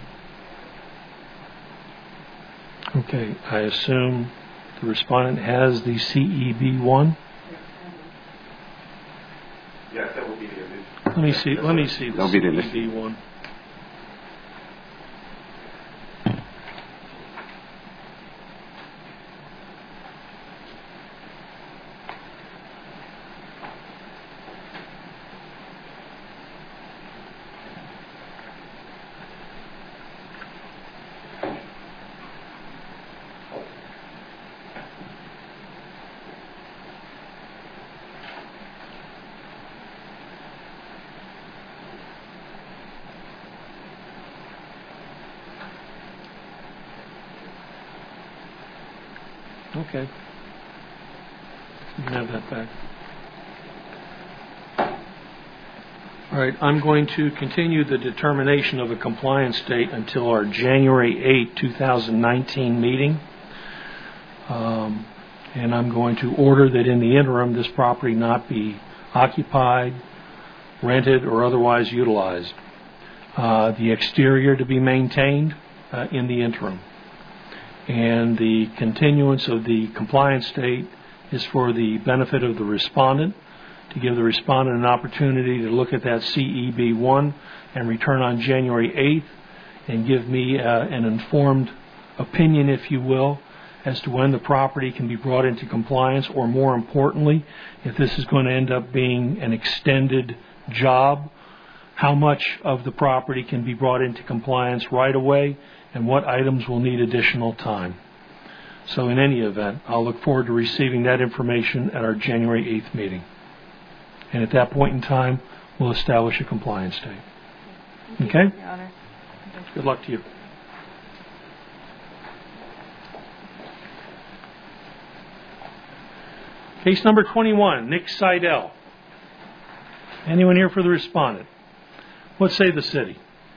Okay, I assume the respondent has the C E B one. Yes, that will be the initial. Let me see. Let me see the C E B one. Okay. You can have that back. All right, I'm going to continue the determination of a compliance state until our January eighth, twenty nineteen meeting. Um, and I'm going to order that in the interim this property not be occupied, rented, or otherwise utilized. Uh, the exterior to be maintained uh, in the interim. And the continuance of the compliance state is for the benefit of the respondent, to give the respondent an opportunity to look at that C E B one and return on January eighth and give me uh, an informed opinion, if you will, as to when the property can be brought into compliance, or more importantly, if this is going to end up being an extended job, how much of the property can be brought into compliance right away, and what items will need additional time. So in any event, I'll look forward to receiving that information at our January eighth meeting. And at that point in time, we'll establish a compliance date. Thank Okay? you, Your Honor. Good luck to you. Case number twenty-one, Nick Seidel. Anyone here for the respondent? What say the city?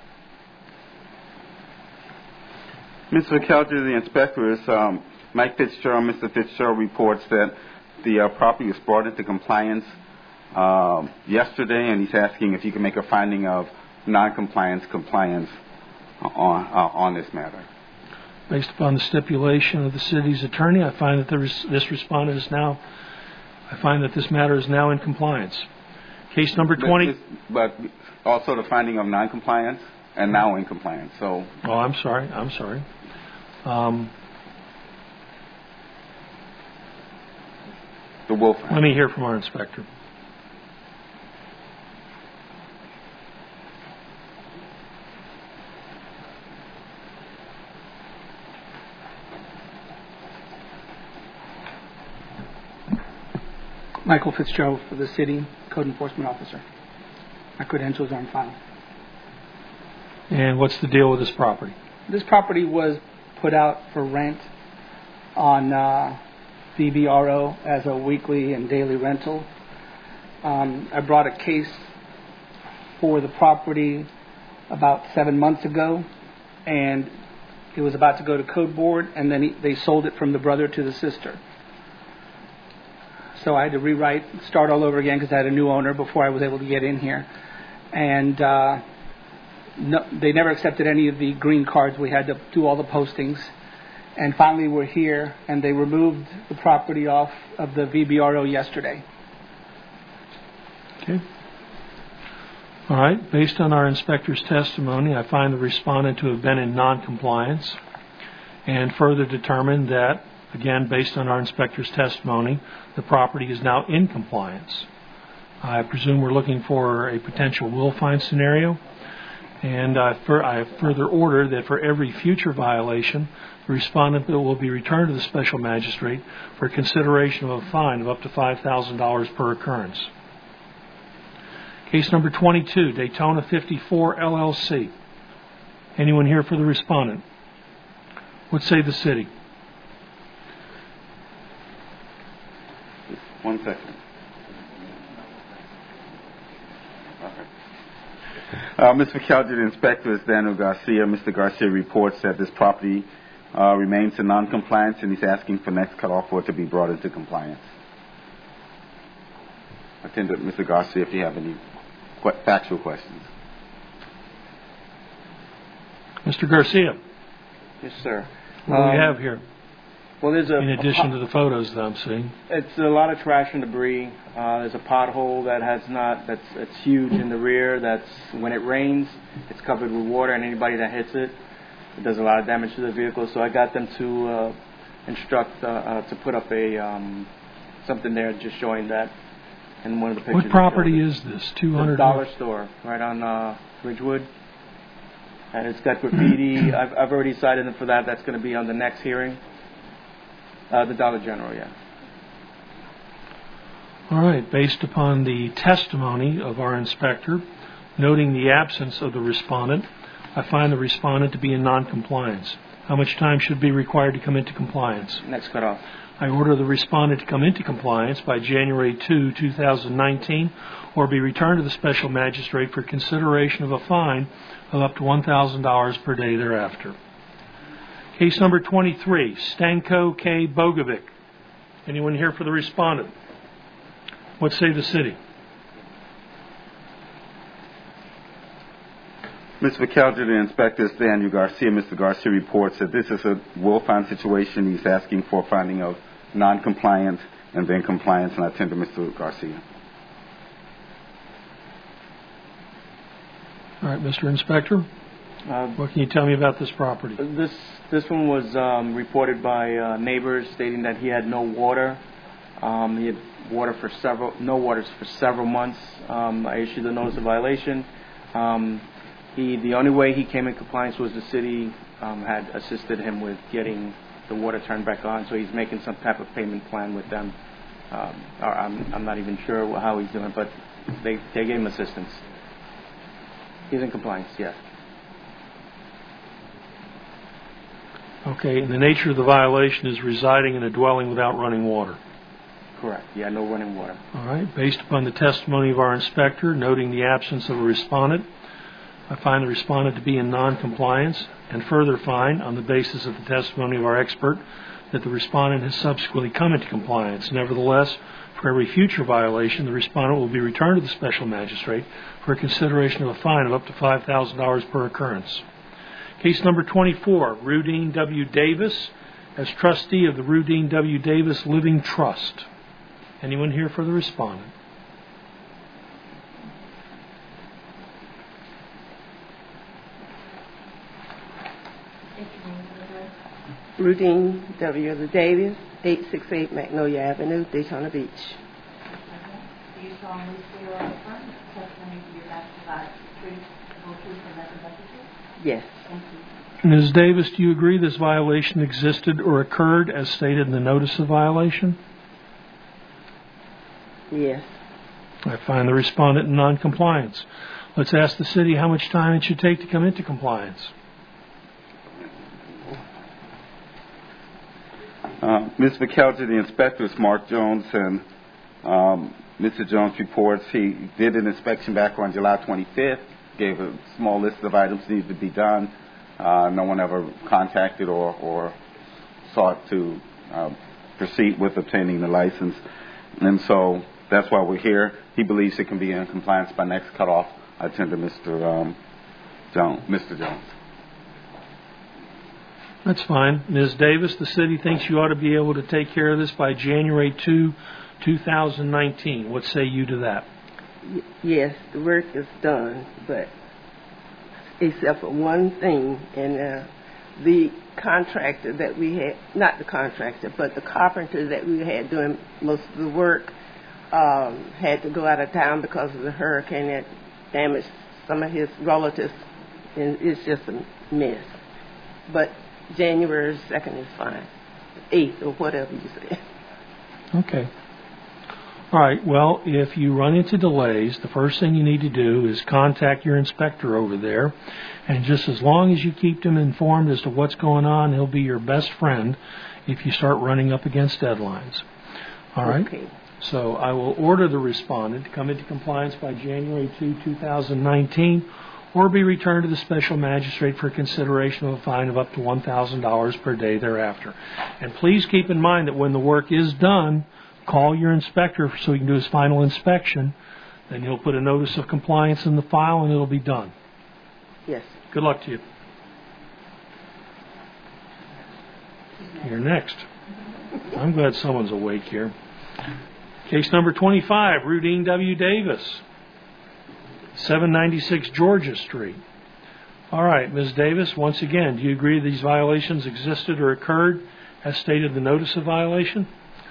Mister McKelvey, the inspector, is um, Mike Fitzgerald. Mister Fitzgerald reports that the uh, property was brought into compliance uh, yesterday, and he's asking if you can make a finding of non-compliance compliance on uh, on this matter. Based upon the stipulation of the city's attorney, I find that the res- this respondent is now, I find that this matter is now in compliance. Case number twenty. But, but also the finding of non-compliance and now in compliance. So. Oh, I'm sorry. I'm sorry. Um, the wolf. Let me hear from our inspector. Michael Fitzgerald for the city, Code Enforcement Officer. My credentials are on file. And what's the deal with this property? This property was put out for rent on uh, V B R O as a weekly and daily rental. Um, I brought a case for the property about seven months ago, and it was about to go to Code Board, and then he, they sold it from the brother to the sister. So I had to rewrite, start all over again because I had a new owner before I was able to get in here. And uh, no, they never accepted any of the green cards. We had to do all the postings. And finally we're here, and they removed the property off of the V B R O yesterday. Okay. All right. Based on our inspector's testimony, I find the respondent to have been in non-compliance, and further determined that, again, based on our inspector's testimony, the property is now in compliance. I presume we're looking for a potential will find scenario, and I, fur- I further order that for every future violation, the respondent will be returned to the special magistrate for consideration of a fine of up to five thousand dollars per occurrence. Case number twenty-two, Daytona fifty-four L L C. Anyone here for the respondent? What say the city? One second. Okay. Uh, Mister McKelvey, the inspector, is Daniel Garcia. Mister Garcia reports that this property uh, remains in non-compliance, and he's asking for next cutoff for it to be brought into compliance. Attendant Mister Garcia, if you have any qu- factual questions. Mister Garcia. Yes, sir. What do um, we have here? Well, there's a in addition to the photos that I'm seeing. It's a lot of trash and debris. Uh, there's a pothole that has not that's it's huge in the rear. That's when it rains, it's covered with water, and anybody that hits it, it does a lot of damage to the vehicle. So I got them to uh, instruct uh, uh, to put up a um, something there just showing that. In one of the pictures. What property is this? Two hundred. Dollar store right on uh, Ridgewood, and it's got graffiti. I've I've already cited them for that. That's going to be on the next hearing. Uh, the Dollar General, yeah. All right. Based upon the testimony of our inspector, noting the absence of the respondent, I find the respondent to be in non-compliance. How much time should be required to come into compliance? Next cutoff. I order the respondent to come into compliance by January second, twenty nineteen, or be returned to the special magistrate for consideration of a fine of up to one thousand dollars per day thereafter. Case number twenty-three, Stanko K. Bogovic. Anyone here for the respondent? What say the city? Mister McKelvey, the inspector, is Daniel Garcia. Mister Garcia reports that this is a will-find situation. He's asking for a finding of non-compliance and then compliance, and I attend to Mister Garcia. All right, Mister Inspector, uh, what can you tell me about this property? This this one was um, reported by uh, neighbors stating that he had no water. Um, he had water for several, no waters for several months. Um, I issued a notice of violation. Um, he, the only way he came in compliance was the city um, had assisted him with getting the water turned back on, so he's making some type of payment plan with them. Um, or I'm, I'm not even sure how he's doing, but they, they gave him assistance. He's in compliance, yes. Okay, and the nature of the violation is residing in a dwelling without running water. Correct. Yeah, no running water. All right. Based upon the testimony of our inspector, noting the absence of a respondent, I find the respondent to be in non-compliance, and further find, on the basis of the testimony of our expert, that the respondent has subsequently come into compliance. Nevertheless, for every future violation, the respondent will be returned to the special magistrate for a consideration of a fine of up to five thousand dollars per occurrence. Case number twenty-four, Rudine W. Davis, as trustee of the Rudine W. Davis Living Trust. Anyone here for the respondent? Rudine W. the Davis, eight sixty-eight Magnolia Avenue, Daytona Beach. Do you solemnly swear or affirm that the testimony you're about to provide truth, full truth, and nothing but the truth? Yes. Thank you. Miz Davis, do you agree this violation existed or occurred as stated in the notice of violation? Yes. I find the respondent in non-compliance. Let's ask the city how much time it should take to come into compliance. Uh, Miz McKelty, the inspector is Mark Jones, and um, Mister Jones reports he did an inspection back on July twenty-fifth, gave a small list of items needed to be done. Uh, no one ever contacted or, or sought to uh, proceed with obtaining the license. And so that's why we're here. He believes it can be in compliance by next cutoff. I attend to Mister Um, Jones, Mister Jones. That's fine. Miz Davis, the city thinks you ought to be able to take care of this by January second, two thousand nineteen. What say you to that? Y- yes, the work is done, but except for one thing, and uh, the contractor that we had, not the contractor, but the carpenter that we had doing most of the work um, had to go out of town because of the hurricane that damaged some of his relatives, and it's just a mess. But January second is fine, eighth or whatever you say. Okay. All right. Well, if you run into delays, the first thing you need to do is contact your inspector over there. And just as long as you keep him informed as to what's going on, he'll be your best friend if you start running up against deadlines. All right? Okay. So I will order the respondent to come into compliance by January second, two thousand nineteen, or be returned to the special magistrate for consideration of a fine of up to one thousand dollars per day thereafter. And please keep in mind that when the work is done, call your inspector so he can do his final inspection. Then he'll put a notice of compliance in the file and it'll be done. Yes. Good luck to you. You're next. I'm glad someone's awake here. Case number twenty-five, Rudine W. Davis, seven ninety-six Georgia Street. All right, Miz Davis, once again, do you agree these violations existed or occurred as stated in the notice of violation?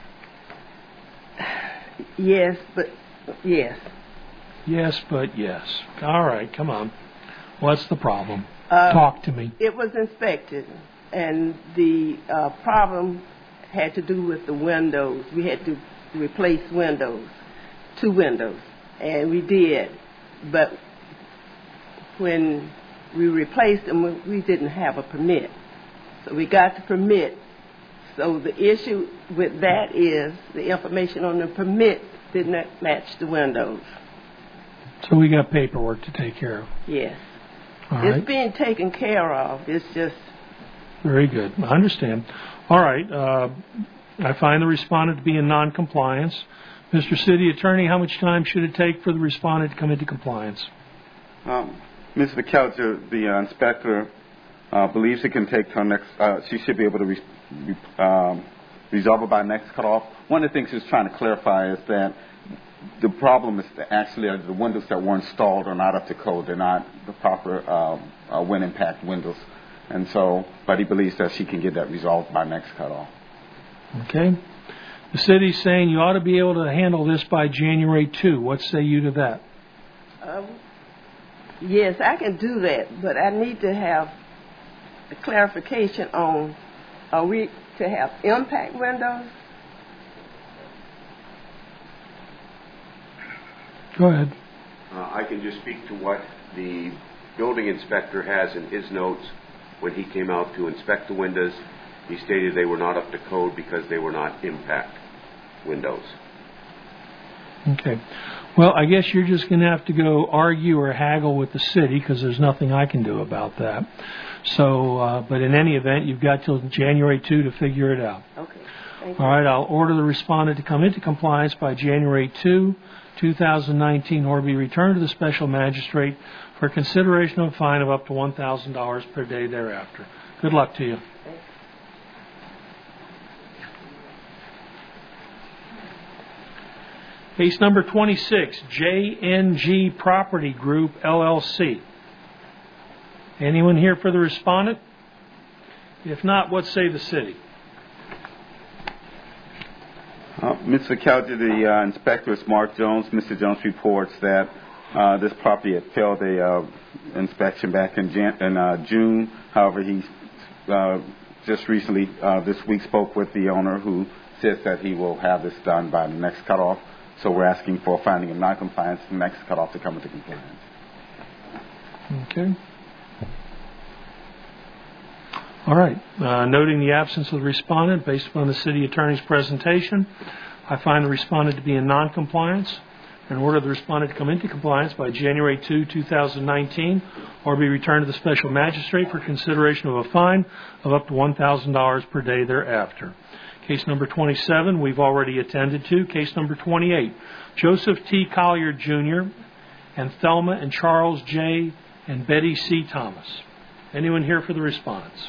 Yes, but yes. Yes, but yes. All right, come on. What's the problem? Uh, Talk to me. It was inspected, and the uh, problem had to do with the windows. We had to replace windows, two windows, and we did. But when we replaced them, we didn't have a permit. So we got the permit. So the issue with that is the information on the permit did not match the windows. So we got paperwork to take care of. Yes. All it's right. being taken care of. It's just... Very good. I understand. All right. Uh, I find the respondent to be in noncompliance. Mister City Attorney, how much time should it take for the respondent to come into compliance? Um, Miz McKelty, the uh, inspector, uh, believes it can take till next. Uh, she should be able to re- re- um, resolve it by next cutoff. One of the things she's trying to clarify is that the problem is that actually uh, the windows that were installed are not up to code. They're not the proper um, uh, wind impact windows, and so. But he believes that she can get that resolved by next cutoff. Okay. The city's saying you ought to be able to handle this by January second. What say you to that? Um, Yes, I can do that, but I need to have a clarification on, are we to have impact windows? Go ahead. Uh, I can just speak to what the building inspector has in his notes. When he came out to inspect the windows, he stated they were not up to code because they were not impact windows. Okay. Well, I guess you're just going to have to go argue or haggle with the city because there's nothing I can do about that. So, uh, but in any event, you've got till January second to figure it out. Okay. Thank you. All right. I'll order the respondent to come into compliance by January second, two thousand nineteen, or be returned to the special magistrate for consideration of a fine of up to one thousand dollars per day thereafter. Good luck to you. Case number twenty-six, J N G Property Group, L L C. Anyone here for the respondent? If not, what say the city? Uh, Mister Calder, the uh, inspector is Mark Jones. Mister Jones reports that uh, this property had failed a uh, inspection back in, Jan- in uh, June. However, he uh, just recently, uh, this week, spoke with the owner who says that he will have this done by the next cutoff. So we're asking for a finding of noncompliance, the next cutoff to come into compliance. Okay. All right. Uh, noting the absence of the respondent, based upon the city attorney's presentation, I find the respondent to be in noncompliance and order the respondent to come into compliance by January second, two thousand nineteen, or be returned to the special magistrate for consideration of a fine of up to one thousand dollars per day thereafter. Case number twenty-seven, we've already attended to. Case number twenty-eight, Joseph T. Collier, Junior and Thelma and Charles J. and Betty C. Thomas. Anyone here for the respondents?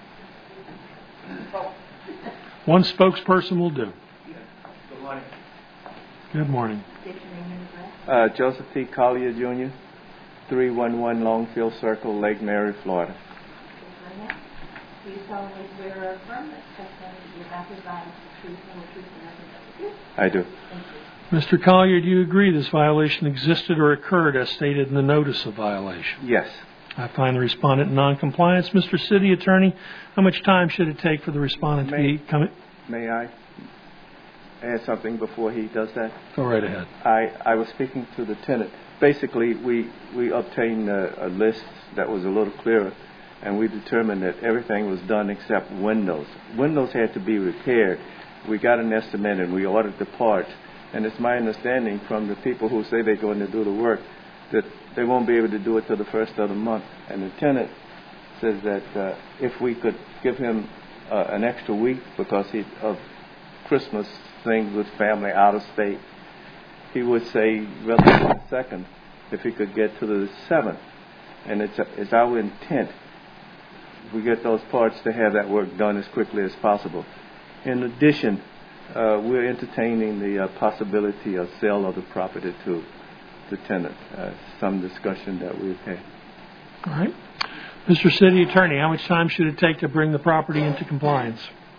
One spokesperson will do. Good morning. Good morning. Uh, Joseph T. Collier, Junior, three one one Longfield Circle, Lake Mary, Florida. Do you solemnly swear or affirm that testimony you're about to provide is the truth and the truth and nothing but the truth? I do. Thank you. Mister Collier, do you agree this violation existed or occurred as stated in the notice of violation? Yes. I find the respondent in noncompliance. Mister City Attorney, how much time should it take for the respondent may, to be coming? May I add something before he does that? Go right ahead. I, I was speaking to the tenant. Basically, we, we obtained a, a list that was a little clearer, and we determined that everything was done except windows. Windows had to be repaired. We got an estimate, and we ordered the parts. And it's my understanding from the people who say they're going to do the work that they won't be able to do it till the first of the month. And the tenant says that uh, if we could give him uh, an extra week because he, of Christmas things with family out of state, he would say rather than the second, if he could get to the seventh. And it's, it's our intent, if we get those parts, to have that work done as quickly as possible. In addition, uh, we're entertaining the uh, possibility of sale of the property to the tenant. Uh, some discussion that we've had. All right. Mister City Attorney, how much time should it take to bring the property into compliance?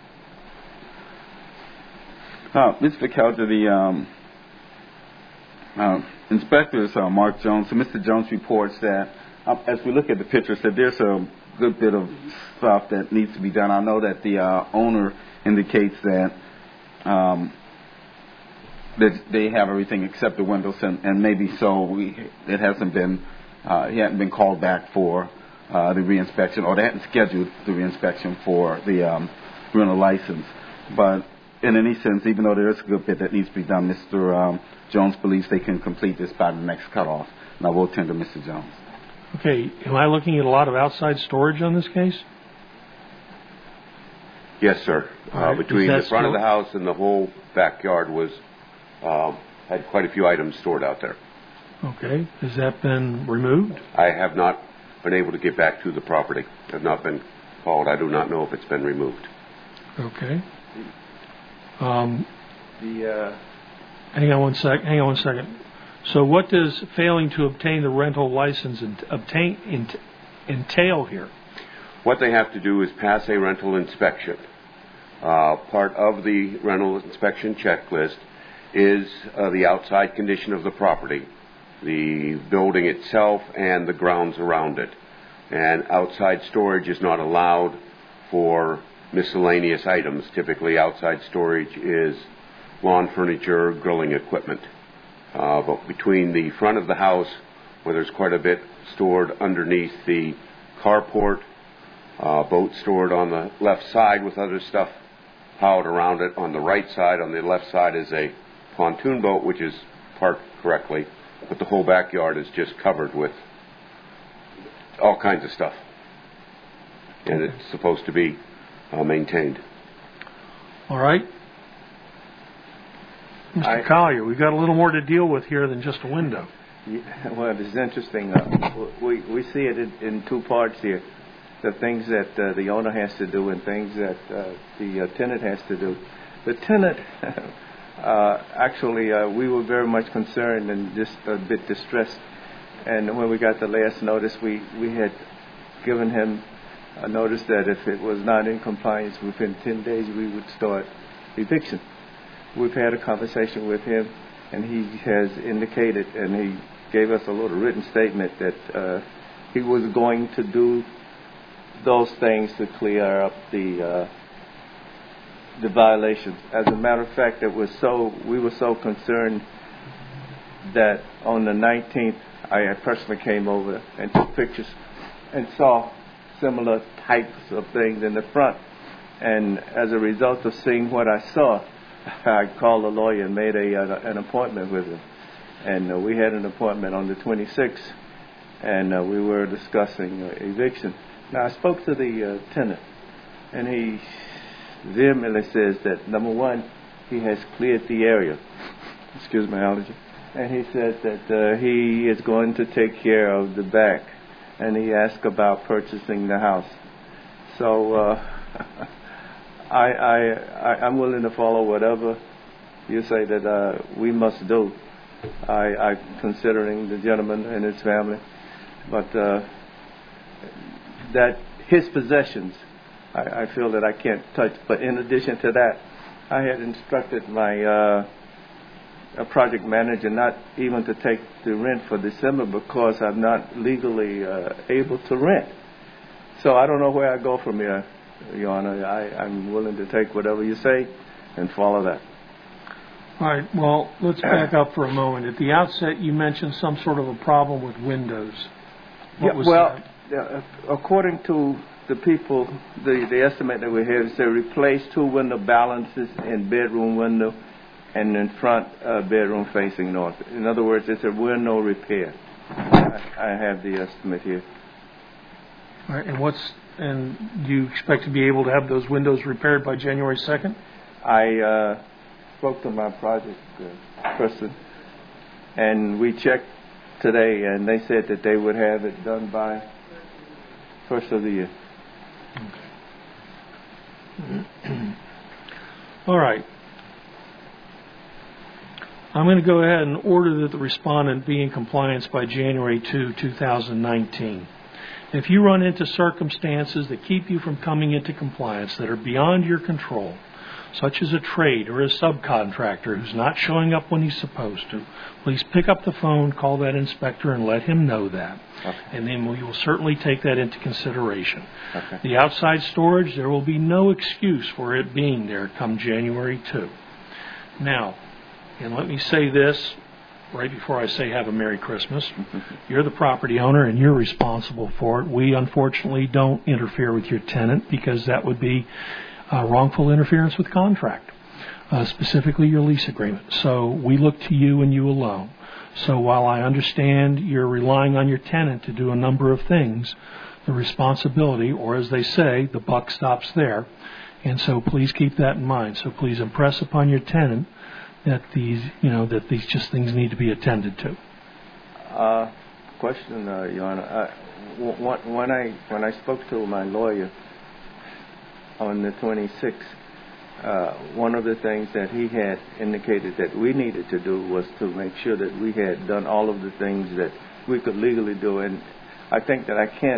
Uh, Mister Calder, the um, uh, inspector is uh, Mark Jones. So Mister Jones reports that uh, as we look at the pictures, that there's a good bit of stuff that needs to be done. I know that the uh, owner indicates that um, that they have everything except the windows, and, and maybe so. We, it hasn't been, uh, he hadn't been called back for uh, the reinspection, or they hadn't scheduled the reinspection for the um, rental license. But in any sense, even though there is a good bit that needs to be done, Mister Um, Jones believes they can complete this by the next cutoff. And I will attend to Mister Jones. Okay. Am I looking at a lot of outside storage on this case? Yes, sir. Uh, Right. between Is the that front of still- the house and the whole backyard was uh, had quite a few items stored out there. Okay. Has that been removed? I have not been able to get back to the property. Have not been called. I do not know if it's been removed. Okay. Um, The uh, hang on one sec. Hang on one second. So, what does failing to obtain the rental license ent- obtain ent- entail here? What they have to do is pass a rental inspection. Uh, part of the rental inspection checklist is uh, the outside condition of the property, the building itself and the grounds around it. And outside storage is not allowed for miscellaneous items. Typically, outside storage is lawn furniture, grilling equipment. Uh, but between the front of the house, where there's quite a bit stored underneath the carport, uh, boat stored on the left side with other stuff piled around it. On the right side, on the left side, is a pontoon boat, which is parked correctly, but the whole backyard is just covered with all kinds of stuff. And it's supposed to be uh, maintained. All right. Mister I- Collier, we've got a little more to deal with here than just a window. Yeah, well, it's interesting. Uh, we we see it in, in two parts here: the things that uh, the owner has to do and things that uh, the uh, tenant has to do. The tenant, uh, actually, uh, we were very much concerned and just a bit distressed. And when we got the last notice, we we had given him a notice that if it was not in compliance within ten days, we would start eviction. We've had a conversation with him, and he has indicated, and he gave us a little written statement that uh, he was going to do those things to clear up the uh, the violations. As a matter of fact, it was so we were so concerned that on the nineteenth, I personally came over and took pictures and saw similar types of things in the front. And as a result of seeing what I saw, I called a lawyer and made a, uh, an appointment with him. And uh, we had an appointment on the twenty-sixth, and uh, we were discussing uh, eviction. Now, I spoke to the uh, tenant, and he vehemently says that, number one, he has cleared the area. Excuse my allergy. And he said that uh, he is going to take care of the back, and he asked about purchasing the house. So uh, I, I, I, I'm willing to follow whatever you say that uh, we must do. I, I considering the gentleman and his family, but uh, that his possessions, I, I feel that I can't touch. But in addition to that, I had instructed my uh, a project manager not even to take the rent for December because I'm not legally uh, able to rent. So I don't know where I go from here, Your Honor. I, I'm willing to take whatever you say and follow that. All right, well, let's back up for a moment. At the outset, you mentioned some sort of a problem with windows. What Yeah, was well, that? uh, according to the people, the, the estimate that we have is to replace two window balances in bedroom window and in front uh, bedroom facing north. In other words, it's a window repair. I, I have the estimate here. All right, and what's and do you expect to be able to have those windows repaired by January second? I uh, spoke to my project uh, person, and we checked today, and they said that they would have it done by first of the year. Okay. All right. I'm going to go ahead and order that the respondent be in compliance by January second, two thousand nineteen. If you run into circumstances that keep you from coming into compliance that are beyond your control, such as a trade or a subcontractor who's not showing up when he's supposed to, please pick up the phone, call that inspector, and let him know that. Okay. And then we will certainly take that into consideration. Okay. The outside storage, there will be no excuse for it being there come January second. Now, and let me say this right before I say have a Merry Christmas. You're the property owner and you're responsible for it. We unfortunately don't interfere with your tenant because that would be uh, wrongful interference with contract, uh, specifically your lease agreement. So we look to you and you alone. So while I understand you're relying on your tenant to do a number of things, the responsibility, or as they say, the buck stops there. And so please keep that in mind. So please impress upon your tenant that these, you know, that these just things need to be attended to. Uh, question, uh, Your Honor. Uh, w- when I when I spoke to my lawyer on the twenty-sixth, uh, one of the things that he had indicated that we needed to do was to make sure that we had done all of the things that we could legally do, and I think that I can't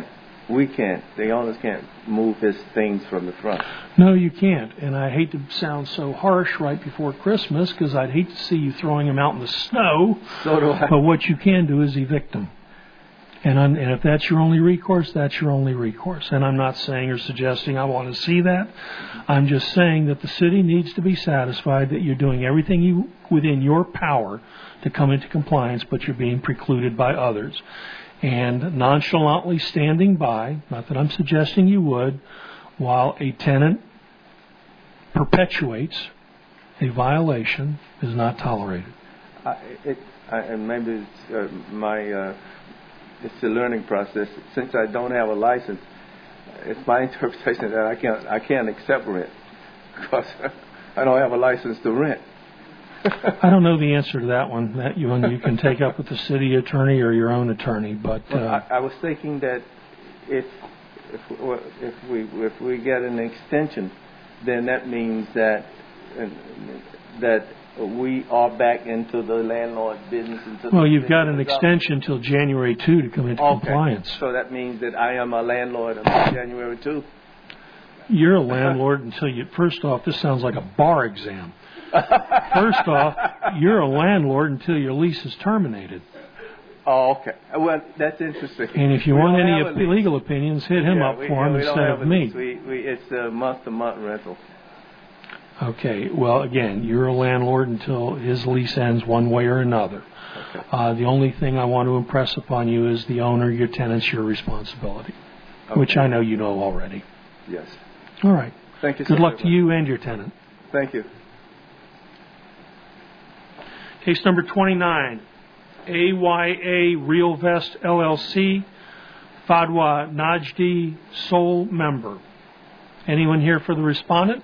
we can't. The owners can't move his things from the front. No, you can't. And I hate to sound so harsh right before Christmas because I'd hate to see you throwing him out in the snow. So do I. But what you can do is evict him. And, I'm, and if that's your only recourse, that's your only recourse. And I'm not saying or suggesting I want to see that. I'm just saying that the city needs to be satisfied that you're doing everything you, within your power to come into compliance, but you're being precluded by others. And nonchalantly standing by, not that I'm suggesting you would, while a tenant perpetuates a violation is not tolerated. I, it, I, and maybe it's uh, my, uh, it's a learning process. Since I don't have a license, it's my interpretation that I can't, I can't accept rent because I don't have a license to rent. I don't know the answer to that one. That you, you can take up with the city attorney or your own attorney. But uh, well, I, I was thinking that if if if we if we get an extension, then that means that uh, that we are back into the landlord business. Into well, the you've got an government. extension until January second to come into okay. compliance. So that means that I am a landlord until January second. You're a landlord until you. First off, this sounds like a bar exam. First off, you're a landlord until your lease is terminated. Oh, okay. Well, that's interesting. And if you we want any op- legal opinions, hit him yeah, up we, for yeah, him we instead don't have of a me. lease. We, we, it's a month-to-month rental. Okay. Well, again, you're a landlord until his lease ends one way or another. Okay. Uh, the only thing I want to impress upon you is the owner, your tenant's your responsibility, okay. which I know you know already. Yes. All right. Thank you. Good so luck much. to you and your tenant. Thank you. Case number twenty-nine, A Y A Real Vest L L C, Fadwa Najdi, sole member. Anyone here for the respondent?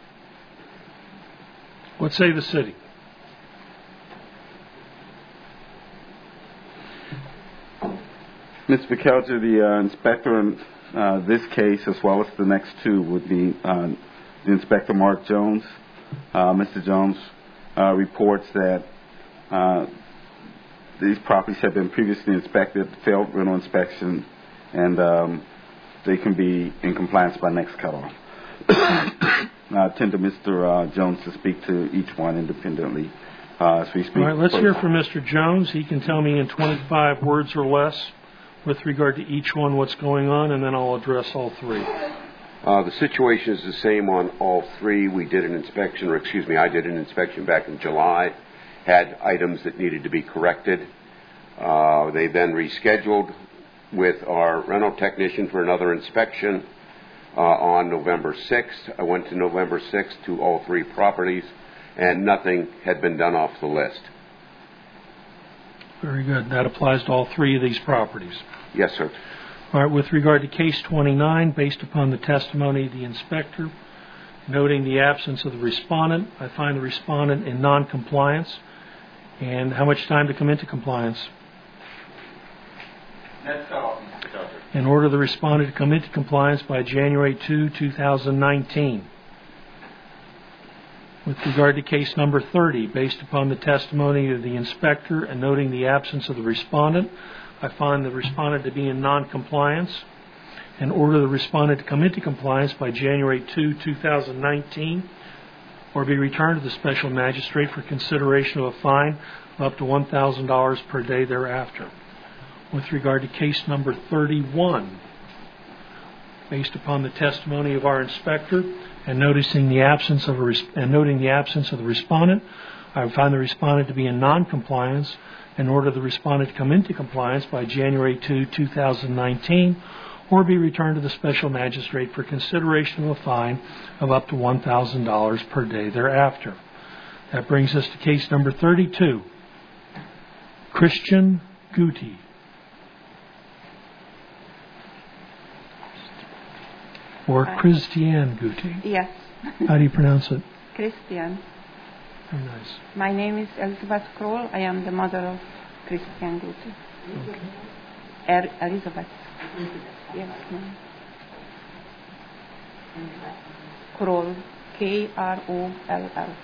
What say the city? Mister McKelger, the uh, inspector in uh, this case, as well as the next two, would be uh, the Inspector Mark Jones. Uh, Mister Jones uh, reports that uh, these properties have been previously inspected, failed rental inspection, and um, they can be in compliance by next cutoff. I tend to Mister Uh, Jones to speak to each one independently uh, as we speak. All right, let's first. hear from Mister Jones. He can tell me in twenty-five words or less with regard to each one what's going on, and then I'll address all three. Uh, the situation is the same on all three. We did an inspection, or excuse me, I did an inspection back in July, had items that needed to be corrected. Uh, they then rescheduled with our rental technician for another inspection uh, on November sixth. I went to November sixth to all three properties, and nothing had been done off the list. Very good. That applies to all three of these properties. Yes, sir. All right, with regard to case twenty-nine, based upon the testimony of the inspector, noting the absence of the respondent, I find the respondent in non-compliance. And how much time to come into compliance? Next cutoff, Mister Tucker. In order the respondent to come into compliance by January second, two thousand nineteen. With regard to case number thirty, based upon the testimony of the inspector and noting the absence of the respondent, I find the respondent to be in non-compliance and order the respondent to come into compliance by January second, two thousand nineteen, or be returned to the special magistrate for consideration of a fine of up to one thousand dollars per day thereafter. With regard to case number thirty-one, based upon the testimony of our inspector and noticing the absence of a res- and noting the absence of the respondent, I find the respondent to be in non-compliance and order the respondent to come into compliance by January second, two thousand nineteen, or be returned to the special magistrate for consideration of a fine of up to one thousand dollars per day thereafter. That brings us to case number thirty-two, Christian Guti. Or Christian Guti. Yes. How do you pronounce it? Christian. Very nice. My name is Elizabeth Kroll. I am the mother of Christian Guti. Okay. Er- Elizabeth. Yes, ma'am. Kroll. K R O L L.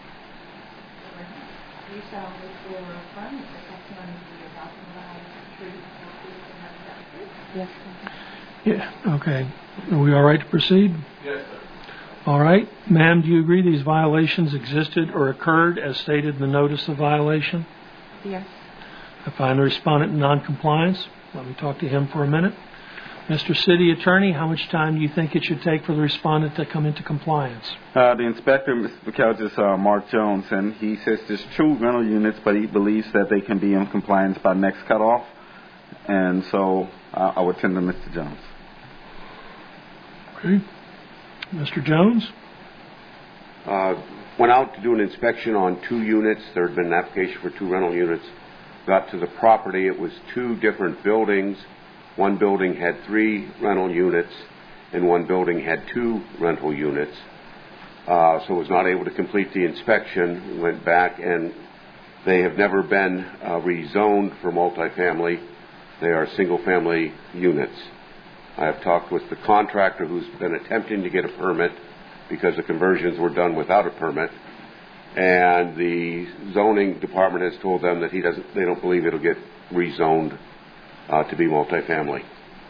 You shall restore affirm the testimony you are talking about is true. Yes, ma'am. Yeah, okay. Are we all right to proceed? Yes, sir. All right. Ma'am, do you agree these violations existed or occurred as stated in the notice of violation? Yes. I find the respondent in noncompliance. Let me talk to him for a minute. Mister City Attorney, how much time do you think it should take for the respondent to come into compliance? Uh, the inspector, Mister McCall, is uh, Mark Jones, and he says there's two rental units, but he believes that they can be in compliance by next cutoff. And so uh, I would tend to Mister Jones. Okay. Mister Jones? Uh, went out to do an inspection on two units. There had been an application for two rental units. Got to the property. It was two different buildings. One building had three rental units, and one building had two rental units. Uh, so was not able to complete the inspection. Went back, and they have never been uh, rezoned for multifamily. They are single-family units. I have talked with the contractor who's been attempting to get a permit because the conversions were done without a permit, and the zoning department has told them that he doesn't. They don't believe it'll get rezoned uh, to be multifamily.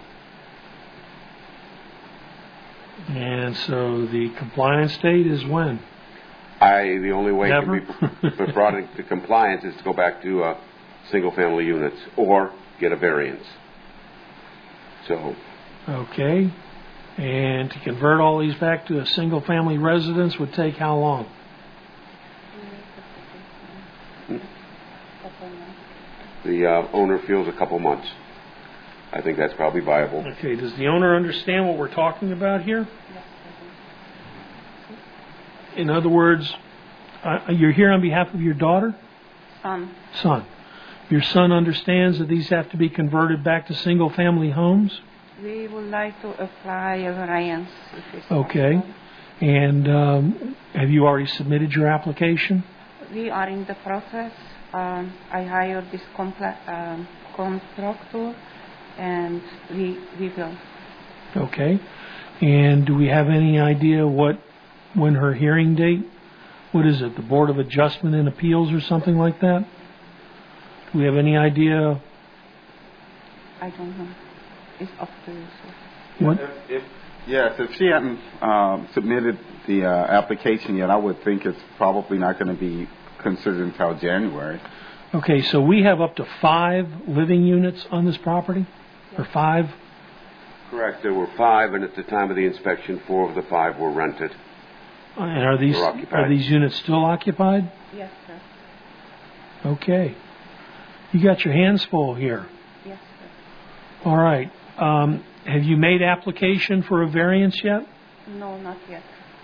And so the compliance date is when? I the only way Never? it can be b- brought into compliance is to go back to uh, single-family units or get a variance. So. Okay. And to convert all these back to a single-family residence would take how long? The uh, owner feels a couple months. I think that's probably viable. Okay. Does the owner understand what we're talking about here? In other words, uh, you're here on behalf of your daughter? Son. Son. Your son understands that these have to be converted back to single-family homes? We would like to apply a variance. If it's Okay. possible. And um, have you already submitted your application? We are in the process. Um, I hired this compla- um, contractor, and we we will. Okay. And do we have any idea what, when her hearing date? What is it, the Board of Adjustment and Appeals or something like that? Do we have any idea? I don't know. It's up to you, sir. What? If, if, yes, if she hadn't um, submitted the uh, application yet, I would think it's probably not going to be considered until January. Okay, so we have up to five living units on this property? Or five? Correct. There were five, and at the time of the inspection, four of the five were rented. And are these They're occupied. are these units still occupied? Yes, sir. Okay. You got your hands full here. Yes, sir. All right. Um, have you made application for a variance yet? No, not yet.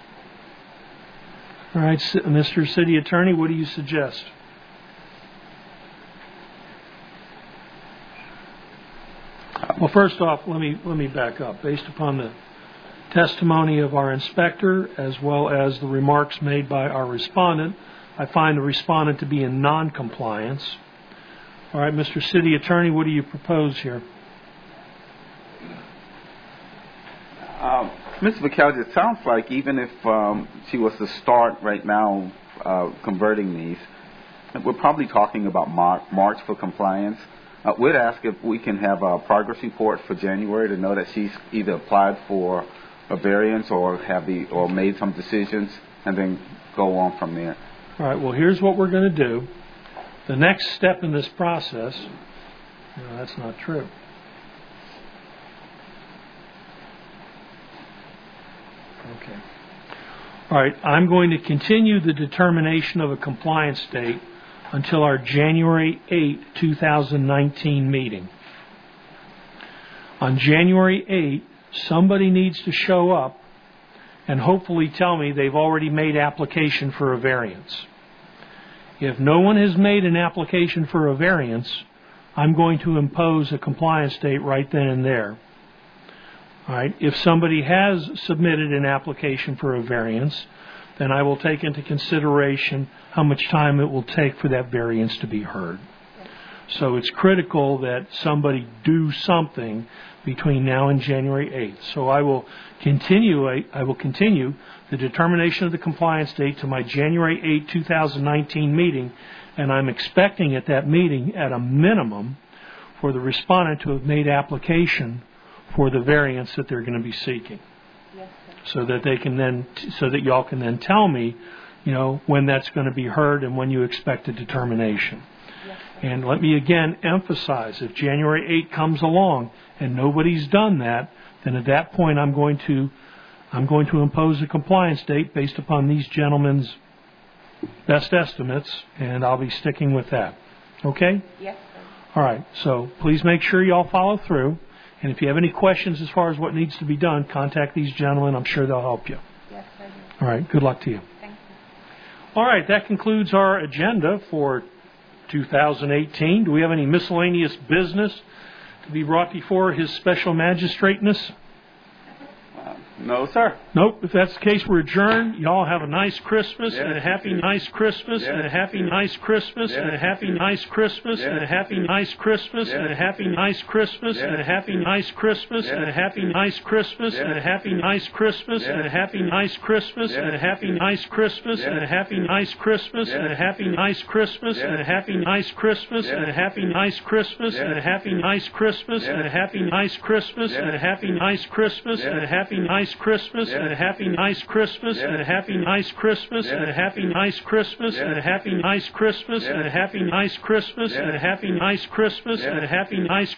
All right, C- Mister City Attorney, what do you suggest? Well, first off, let me let me back up. Based upon the testimony of our inspector as well as the remarks made by our respondent, I find the respondent to be in non-compliance. All right, Mister City Attorney, what do you propose here? Um, Mister McCall, it sounds like even if um, she was to start right now uh, converting these, we're probably talking about Mar- March for compliance. Uh, we'd ask if we can have a progress report for January to know that she's either applied for a variance or have the or made some decisions, and then go on from there. All right, well, here's what we're going to do. The next step in this process, no, that's not true. Okay. All right, I'm going to continue the determination of a compliance date until our January eighth, twenty nineteen meeting. On January eighth, somebody needs to show up and hopefully tell me they've already made application for a variance. If no one has made an application for a variance, I'm going to impose a compliance date right then and there. All right. If somebody has submitted an application for a variance, then I will take into consideration how much time it will take for that variance to be heard. So it's critical that somebody do something between now and January eighth. So I will continue I will continue the determination of the compliance date to my January eighth, twenty nineteen meeting, and I'm expecting at that meeting, at a minimum, for the respondent to have made application for the variance that they're going to be seeking. Yes, sir. So that they can then, so that y'all can then tell me, you know, when that's going to be heard and when you expect a determination. Yes, sir. And let me again emphasize, if January eighth comes along and nobody's done that, then at that point I'm going to, I'm going to impose a compliance date based upon these gentlemen's best estimates, and I'll be sticking with that. Okay? Yes, sir. All right. So please make sure you all follow through. And if you have any questions as far as what needs to be done, contact these gentlemen. I'm sure they'll help you. Yes, I do. All right. Good luck to you. Thank you. All right. That concludes our agenda for two thousand eighteen. Do we have any miscellaneous business to be brought before His Special Magistrateness? No, sir. Nope. If that's the case, we're adjourned. Y'all have a nice Christmas Yes, and a happy you too. nice Christmas Yes, and a happy you too. nice Christmas Yes, and a you happy too. nice Christmas Yes, and a you happy too. nice Christmas Yes, and a you happy too. nice Christmas Yes, and a you happy too. nice Christmas Yes, and a you happy too. nice Christmas Yes, and a you happy too. nice Christmas Yes, and a you happy too. nice Christmas Yes, and a you happy too. nice Christmas Yes, and a you happy too. nice Christmas Yes, and a you happy too. nice Christmas Yes, and a you happy too. nice Christmas Yes, and a you happy too. nice Christmas Yes, and a you happy too. nice Christmas Yes, and a you happy too. nice Christmas Yes, and a you happy too. nice Christmas Yes, and a you happy too. nice Christmas Yes, and a you happy too. nice Christmas Yes, and a you happy too. nice Christmas and a Yes, happy you too. nice Christmas Yes, and a you happy too. nice Christmas Yes, and a you happy too. nice Christmas Yes, and a you happy too. nice Christmas Yes, and a you happy too. nice